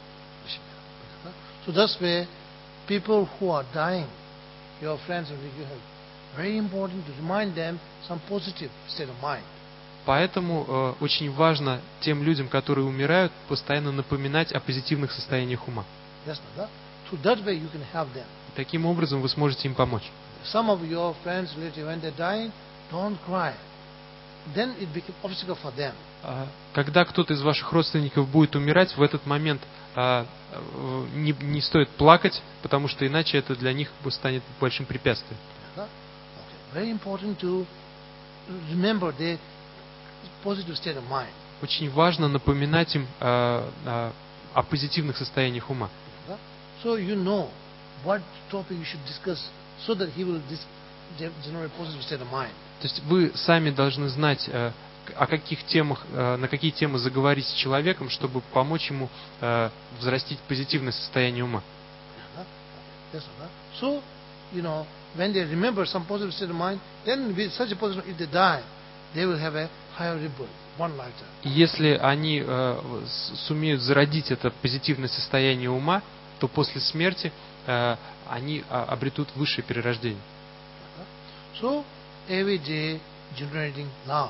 So that's where people who are dying, your friends, you have very important to remind them some positive state of mind. Поэтому э, очень важно тем людям, которые умирают, постоянно напоминать о позитивных состояниях ума. Yes, no, through that way you can help them. Таким образом вы сможете им помочь. Some of your friends, relatives, when they die, don't cry. Then it becomes obstacle for them. Когда кто-то из ваших родственников будет умирать, в этот момент а, не, не стоит плакать, потому что иначе это для них станет большим препятствием. Okay. Very important to remember their positive state of mind. Очень важно напоминать им а, а, о позитивных состояниях ума. So you know what topic you should discuss, so that he will generate positive state of mind. То есть вы сами должны знать, а, о каких темах, а, на какие темы заговорить с человеком, чтобы помочь ему а, взрастить позитивное состояние ума. Yes, so you know when they remember some positive state of mind, then with such a positive, if they die, they will have a higher rebirth, one lifetime. Если они э, сумеют зародить это позитивное состояние ума, то после смерти э, они а, обретут высшее перерождение. So every day generating love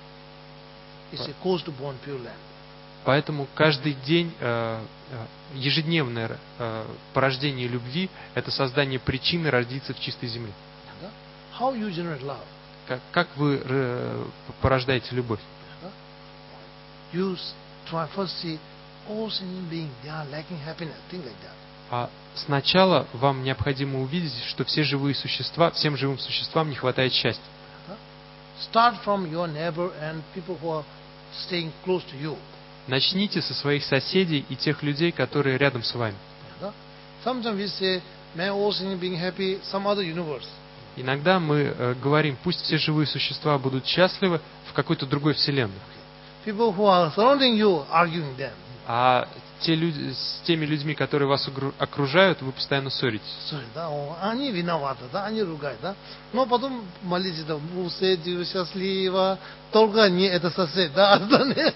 is a cause to born Pure Land. Поэтому каждый день э, ежедневное э, порождение любви – это создание причины родиться в чистой земле. How you generate love? Как, как вы э, порождаете любовь? You try first see all sentient beings, they are lacking happiness, things like that. А сначала вам необходимо увидеть, что все живые существа, всем живым существам не хватает счастья. Start from your neighbor and people who are staying close to you. Начните со своих соседей и тех людей, которые рядом с вами. Sometimes we say, may all sentient beings happy, some other universe. Иногда мы э, говорим, пусть все живые существа будут счастливы в какой-то другой вселенной. People who are surrounding you, arguing them. А те люди, с теми людьми, которые вас окружают, вы постоянно ссоритесь. Sorry, да, они виноваты, да, они ругают, да. Но потом молитесь, да, сосед счастливо, только не это сосед, да, остальные.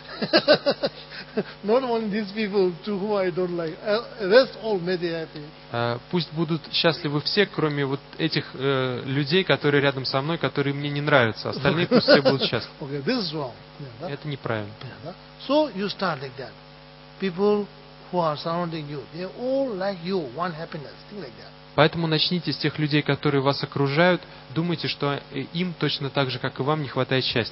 Not only these people to whom I don't like, rest all may they happy. А, пусть будут счастливы все, кроме вот этих э, людей, которые рядом со мной, которые мне не нравятся. Остальные пусть все будут счастливы. Okay, this is wrong. Yeah, это неправильно. Yeah, so you start like that. People who are surrounding you, they all like you, one happiness, things like that. Поэтому начните с тех людей, которые вас окружают. Думайте, что им точно так же, как и вам, не хватает счастья.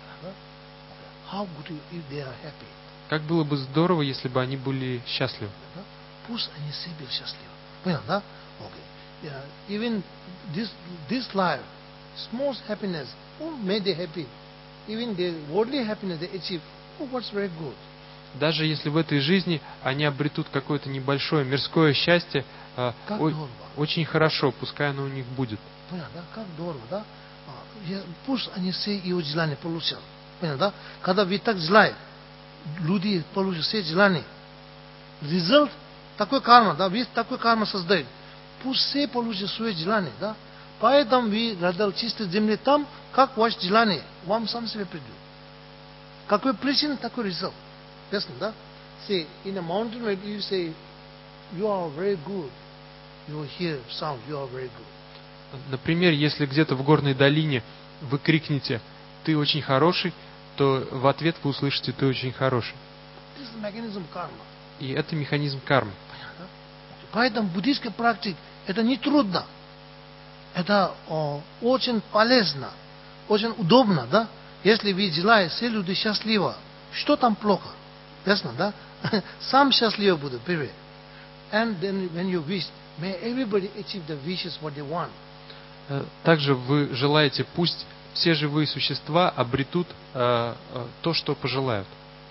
How good if they are happy? Как было бы здорово, если бы они были счастливы. Пусть они себе счастливы. Понял, да? Okay. Yeah. Even this this life, small happiness, oh, may they happy. Even the worldly happiness they achieve, oh, what's very good. Даже если в этой жизни они обретут какое-то небольшое мирское счастье, э, о, очень хорошо, пускай оно у них будет. Понял, да? Как здорово, да? Пусть они все его желания получат. Понял, да? Когда вы так желаете, люди получат все желания. Результат такой карма, да? Вы такой карма создаете. Пусть все получат свои желания, да? Поэтому вы родили чистой земле там, как ваше желание, вам сам себе придет. Какой причина, такой результат. Ясно, да? See, in a mountain where you say, you are very good, you will hear sound, you are very good. Например, если где-то в горной долине вы крикнете «ты очень хороший», то в ответ вы услышите «ты очень хороший». This is mechanism karma. И это механизм кармы. Поэтому буддийская практика это не трудно. Это о, очень полезно, очень удобно, да? Если вы желаете, все люди счастливы, что там плохо? Ясно, да? Сам счастливый будет, первый. And then when you wish, may everybody achieve the wishes what they want. Также вы желаете, пусть все живые существа обретут э, э, то, что пожелают.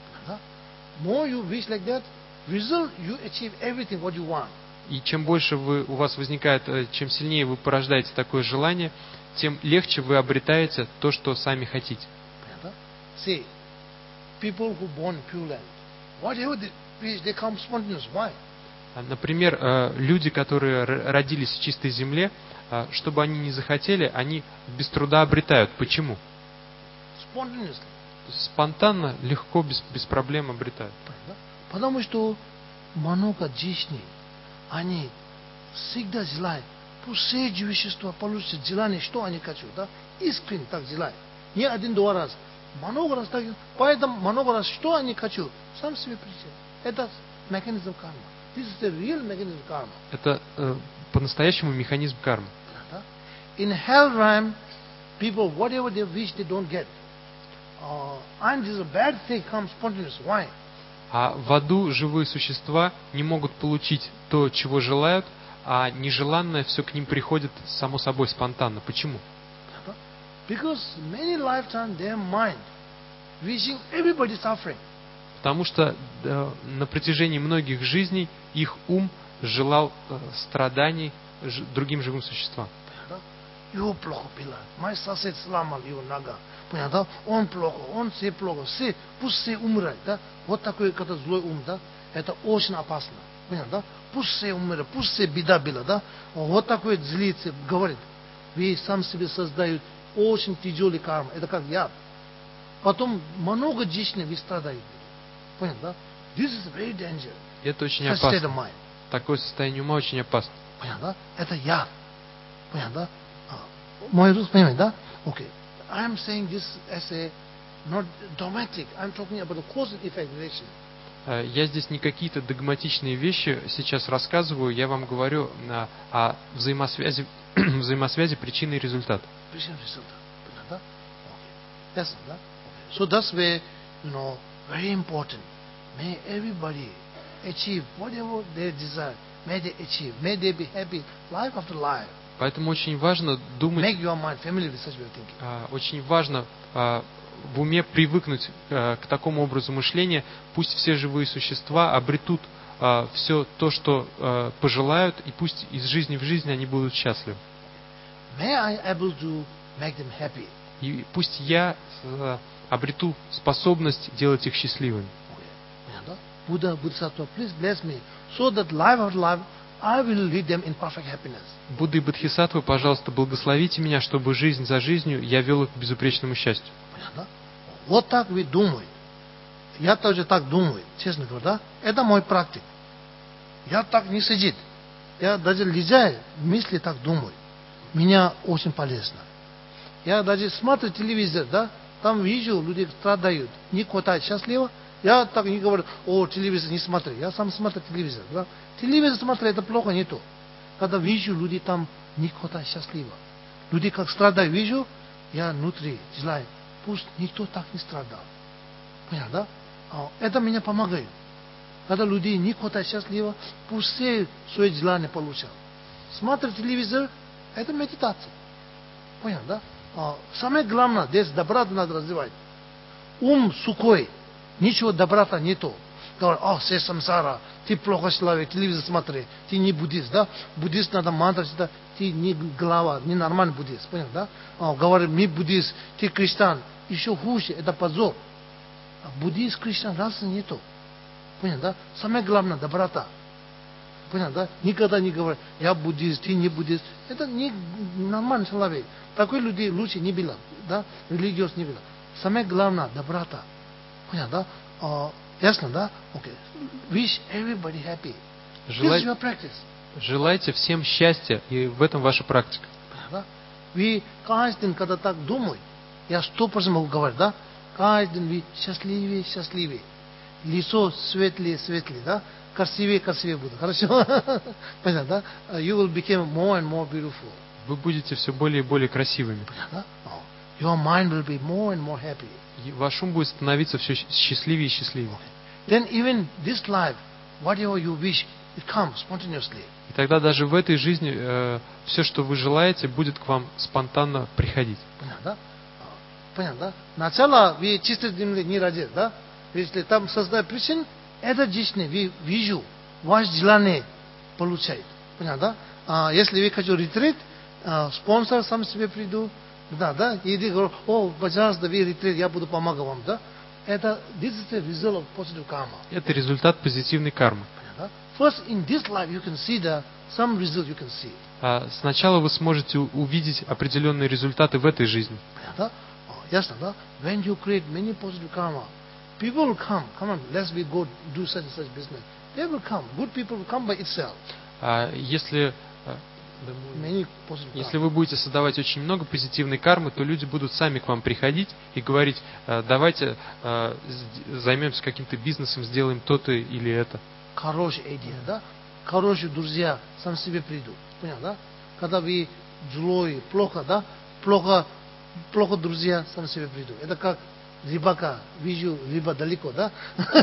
More you wish like that, result you achieve everything what you want. И чем больше вы, у вас возникает, чем сильнее вы порождаете такое желание, тем легче вы обретаете то, что сами хотите. See, people who born in Pure Land, whatever they wish, they come spontaneous. Why? Например, люди, которые родились в чистой земле, что бы они ни захотели, они без труда обретают. Почему? Спонтанно, легко, без, без проблем обретают. Потому что много жизней они всегда желают пусть все живущества получат желание, что они хотят, да? Искренне так желают. Не один-два раз. Много раз так. Поэтому много раз, что они хотят, сам себе причина. Это механизм кармы. This is the real mechanism karma. Это э, по-настоящему механизм кармы. In hell realm, people, whatever they wish, they don't get. Uh, and this is a bad thing comes spontaneous. Why? А в аду живые существа не могут получить то, чего желают, а нежеланное все к ним приходит само собой спонтанно. Почему? Because many lifetimes their mind wishing everybody suffering. Потому что э, на протяжении многих жизней их ум желал э, страданий ж, другим живым существам. Его плохо пила. Мой сосед сломал его нога. Понятно? Он плохо, он все плохо. Все, пусть все умирают. Да? Вот такой когда злой ум, да? Это очень опасно. Понятно? Пусть все умирают, пусть все беда была. Да? Вот такой злится, говорит. Вы сам себе создают очень тяжелый карма. Это как яд. Потом много жизней вы страдаете. Понятно? This is very dangerous. Это очень опасно. Такое состояние ума очень опасно. Понятно? Это яд. Понятно? Мой рус, понимаете, да? Okay. I am saying this as a not dogmatic. I am talking about the cause and effect relation. Я здесь не какие-то догматичные вещи сейчас рассказываю, я вам говорю о, о взаимосвязи, взаимосвязи причины и результата. Причина и результат. Понятно? Okay. Ясно, да? Okay. So that's where, you know, very important. May everybody achieve whatever they desire. May they achieve. May they be happy life after life. Поэтому очень важно думать, Make your mind familiar with such way of thinking. а, очень важно а, в уме привыкнуть а, к такому образу мышления. Пусть все живые существа обретут а, все то, что а, пожелают, и пусть из жизни в жизнь они будут счастливы. May I able to make them happy. И пусть я а, обрету способность делать их счастливыми. Buddha, Bodhisattva, please bless me, so that life after life I will lead them in perfect happiness. Будда и Бодхисаттвы, пожалуйста, благословите меня, чтобы жизнь за жизнью я вел их к безупречному счастью. Понятно? Вот так вы думаете. Я тоже так думаю, честно говоря, да? Это мой практик. Я так не сидит. Я даже лезаю, мысли так думаю. Меня очень полезно. Я даже смотрю телевизор, да? Там вижу, люди страдают, не хватает счастливо. Я так не говорю, о, телевизор не смотри. Я сам смотрю телевизор. Да? Телевизор смотрю, это плохо, не то. Когда вижу, люди там не хватает счастливо. Люди как страдают, вижу, я внутри желаю, пусть никто так не страдал. Понятно, да? Это меня помогает. Когда людей не хватает счастливо, пусть все свои желания получат. Смотрю телевизор, это медитация. Понятно, да? Самое главное, здесь доброту надо развивать. Ум сухой. Ничего доброта нету. Говорят, о, все самсара, ты плохо человек, телевизор смотри, ты не буддист, да? Буддист надо мантра читать, ты не глава, не нормальный буддист, понял, да? О, говорят, мы буддист, ты крестьян, еще хуже, это позор. А буддист, крестьян, разницы нету. Понял, да? Самое главное, доброта. Понял, да? Никогда не говорят, я буддист, ты не буддист. Это не нормальный человек. Такой людей лучше не было, да? Религиоз не было. Самое главное, доброта. Понятно, да? Uh, ясно, да? Okay. Wish everybody happy. Желай... This is your practice. Желайте всем счастья, и в этом ваша практика. Понятно? Вы каждый день, когда так думаете, я сто процентов могу говорить, да? Каждый день вы счастливее, счастливее. Лицо светлее, светлее, да? Красивее, красивее будет. Хорошо? Понятно, да? You will become more and more beautiful. Вы будете все более и более красивыми. Понятно? Oh. Your mind will be more and more happy. И ваш ум будет становиться все счастливее и счастливее. Then even this life, whatever you wish, it comes spontaneously. И тогда даже в этой жизни э, все, что вы желаете, будет к вам спонтанно приходить. Понятно? Понятно, да? Начало вы чисто земли не родили, да? Если там создать причин, это жизнь вы вижу, ваше желание получает. Понятно, да? А если вы хотите ретрит, а, спонсор сам себе приду, да, да, и говорю, о, пожалуйста, вы ретрит, я буду помогать вам, да? Это this is the result of positive karma. Это результат позитивной кармы. Понятно? First, in this life, you can see the some result you can see. А сначала вы сможете увидеть определенные результаты в этой жизни. Понятно? Ясно, да? When you create many positive karma, people will come. Come on, let's we go do such and such business. They will come. Good people will come by itself. А если many positive Если karma. вы будете создавать очень много позитивной кармы, то люди будут сами к вам приходить и говорить: «Э, давайте э, сд- займемся каким-то бизнесом, сделаем то-то или это». Хорошая идея, да? Хорошие друзья сам себе придут. Понял, да? Когда вы злой, плохо, да? Плохо, плохо друзья сам себе придут. Это как рыбака. Вижу рыба далеко, да?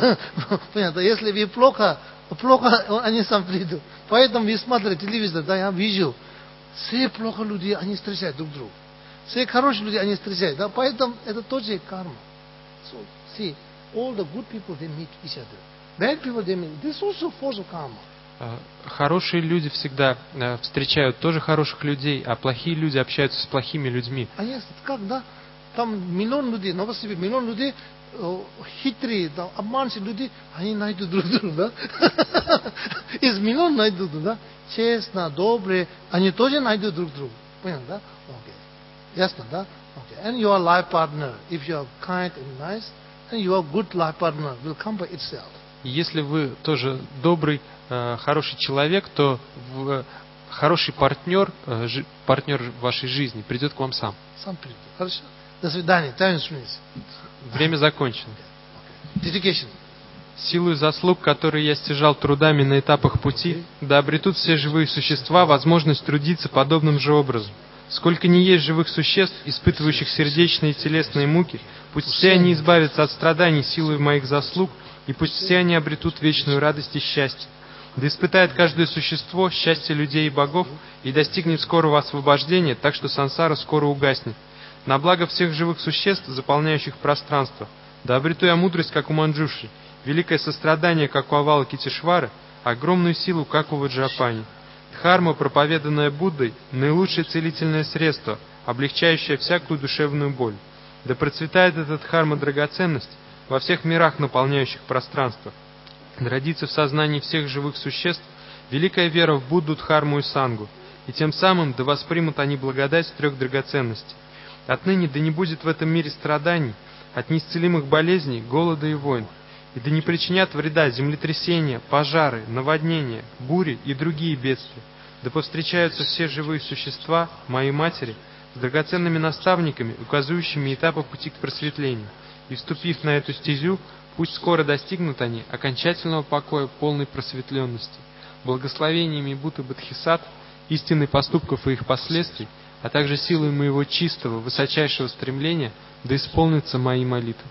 Понятно. Если вы плохо, плохо, они сам придут. Поэтому вы смотрите телевизор, да, я вижу. Все плохо люди, они встречают друг друга. Все хорошие люди, они встречают, да? Поэтому это тоже карма. So, see, all the good people, they meet each other. Bad people, they meet. This is also force of karma. Э, Хорошие люди всегда э, встречают тоже хороших людей, а плохие люди общаются с плохими людьми. Они как, да? Там миллион людей, Новосибирск, миллион людей, э, хитрые, там, обманщики люди, они найдут друг друга, да? Из миллиона найдут, да? Честно, добрые, они тоже найдут друг друга. Понял, да? Окей. Ясно, да? Окей. And your life partner, if you are kind and nice, and your good life partner will come by itself. И если вы тоже добрый, э, хороший человек, то в- хороший партнер, э, жи- партнер вашей жизни придет к вам сам. Сам придет. Хорошо? До свидания. Time is finished. Время закончено. Dedication. Силою заслуг, которые я стяжал трудами на этапах пути, да обретут все живые существа возможность трудиться подобным же образом. Сколько ни есть живых существ, испытывающих сердечные и телесные муки, пусть все они избавятся от страданий силой моих заслуг, и пусть все они обретут вечную радость и счастье. Да испытает каждое существо счастье людей и богов и достигнет скорого освобождения, так что сансара скоро угаснет. На благо всех живых существ, заполняющих пространство, да обрету я мудрость, как у Манджуши, великое сострадание, как у Авалокитешвары, огромную силу, как у Ваджрапани. Дхарма, проповеданная Буддой, наилучшее целительное средство, облегчающее всякую душевную боль. Да процветает эта дхарма драгоценность во всех мирах, наполняющих пространство. Да родится в сознании всех живых существ великая вера в Будду, Дхарму и Сангу, и тем самым да воспримут они благодать трех драгоценностей. Отныне да не будет в этом мире страданий, от неисцелимых болезней, голода и войн, и да не причинят вреда землетрясения, пожары, наводнения, бури и другие бедствия. Да повстречаются все живые существа, моей матери, с драгоценными наставниками, указывающими этапы пути к просветлению. И вступив на эту стезю, пусть скоро достигнут они окончательного покоя полной просветленности. Благословениями Будды Бодхисаттв, истинной поступков и их последствий, а также силой моего чистого, высочайшего стремления, да исполнятся мои молитвы.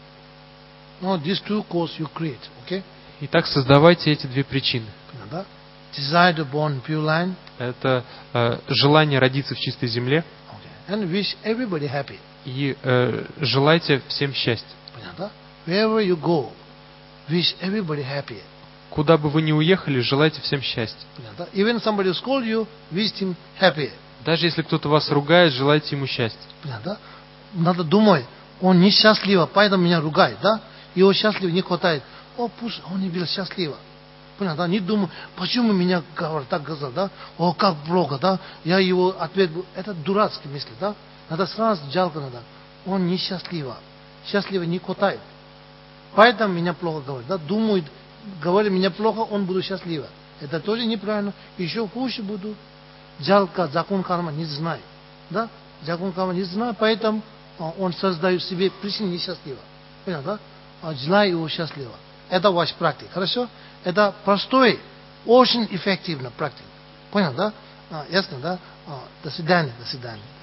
No, these two causes you create, okay? Итак, создавайте эти две причины. Да? Desire to born in pure land, Это э, желание родиться в чистой земле okay. And wish everybody happy. и э, желайте всем счастья. Да? Wherever you go, wish everybody happy. Куда бы вы ни уехали, желайте всем счастья. Да? Even somebody scold you, wish him happy. Даже если кто-то вас ругает, желайте ему счастья. Да? Надо думать, он несчастлив, поэтому меня ругает, да? Его счастлив не хватает. О, пусть он не был счастлив. Понятно, да? Не думай, почему меня говорят, так сказал, да? О, как плохо, да? Я его ответ, это дурацкие мысли, да? Надо сразу жалко надо. Он несчастлив. Счастливо не хватает. Поэтому меня плохо говорят, да? Думают, говорят, меня плохо, он будет счастлив. Это тоже неправильно. Еще хуже буду. Жалко, закон карма не знает. Да? Закон карма не знает, поэтому он создает себе причину несчастлива. Понятно, да? Желаю его счастливо. Это ваш практика. Хорошо? Это простой, очень эффективная практика. Понял, да? А, ясно, да? А, до свидания, до свидания.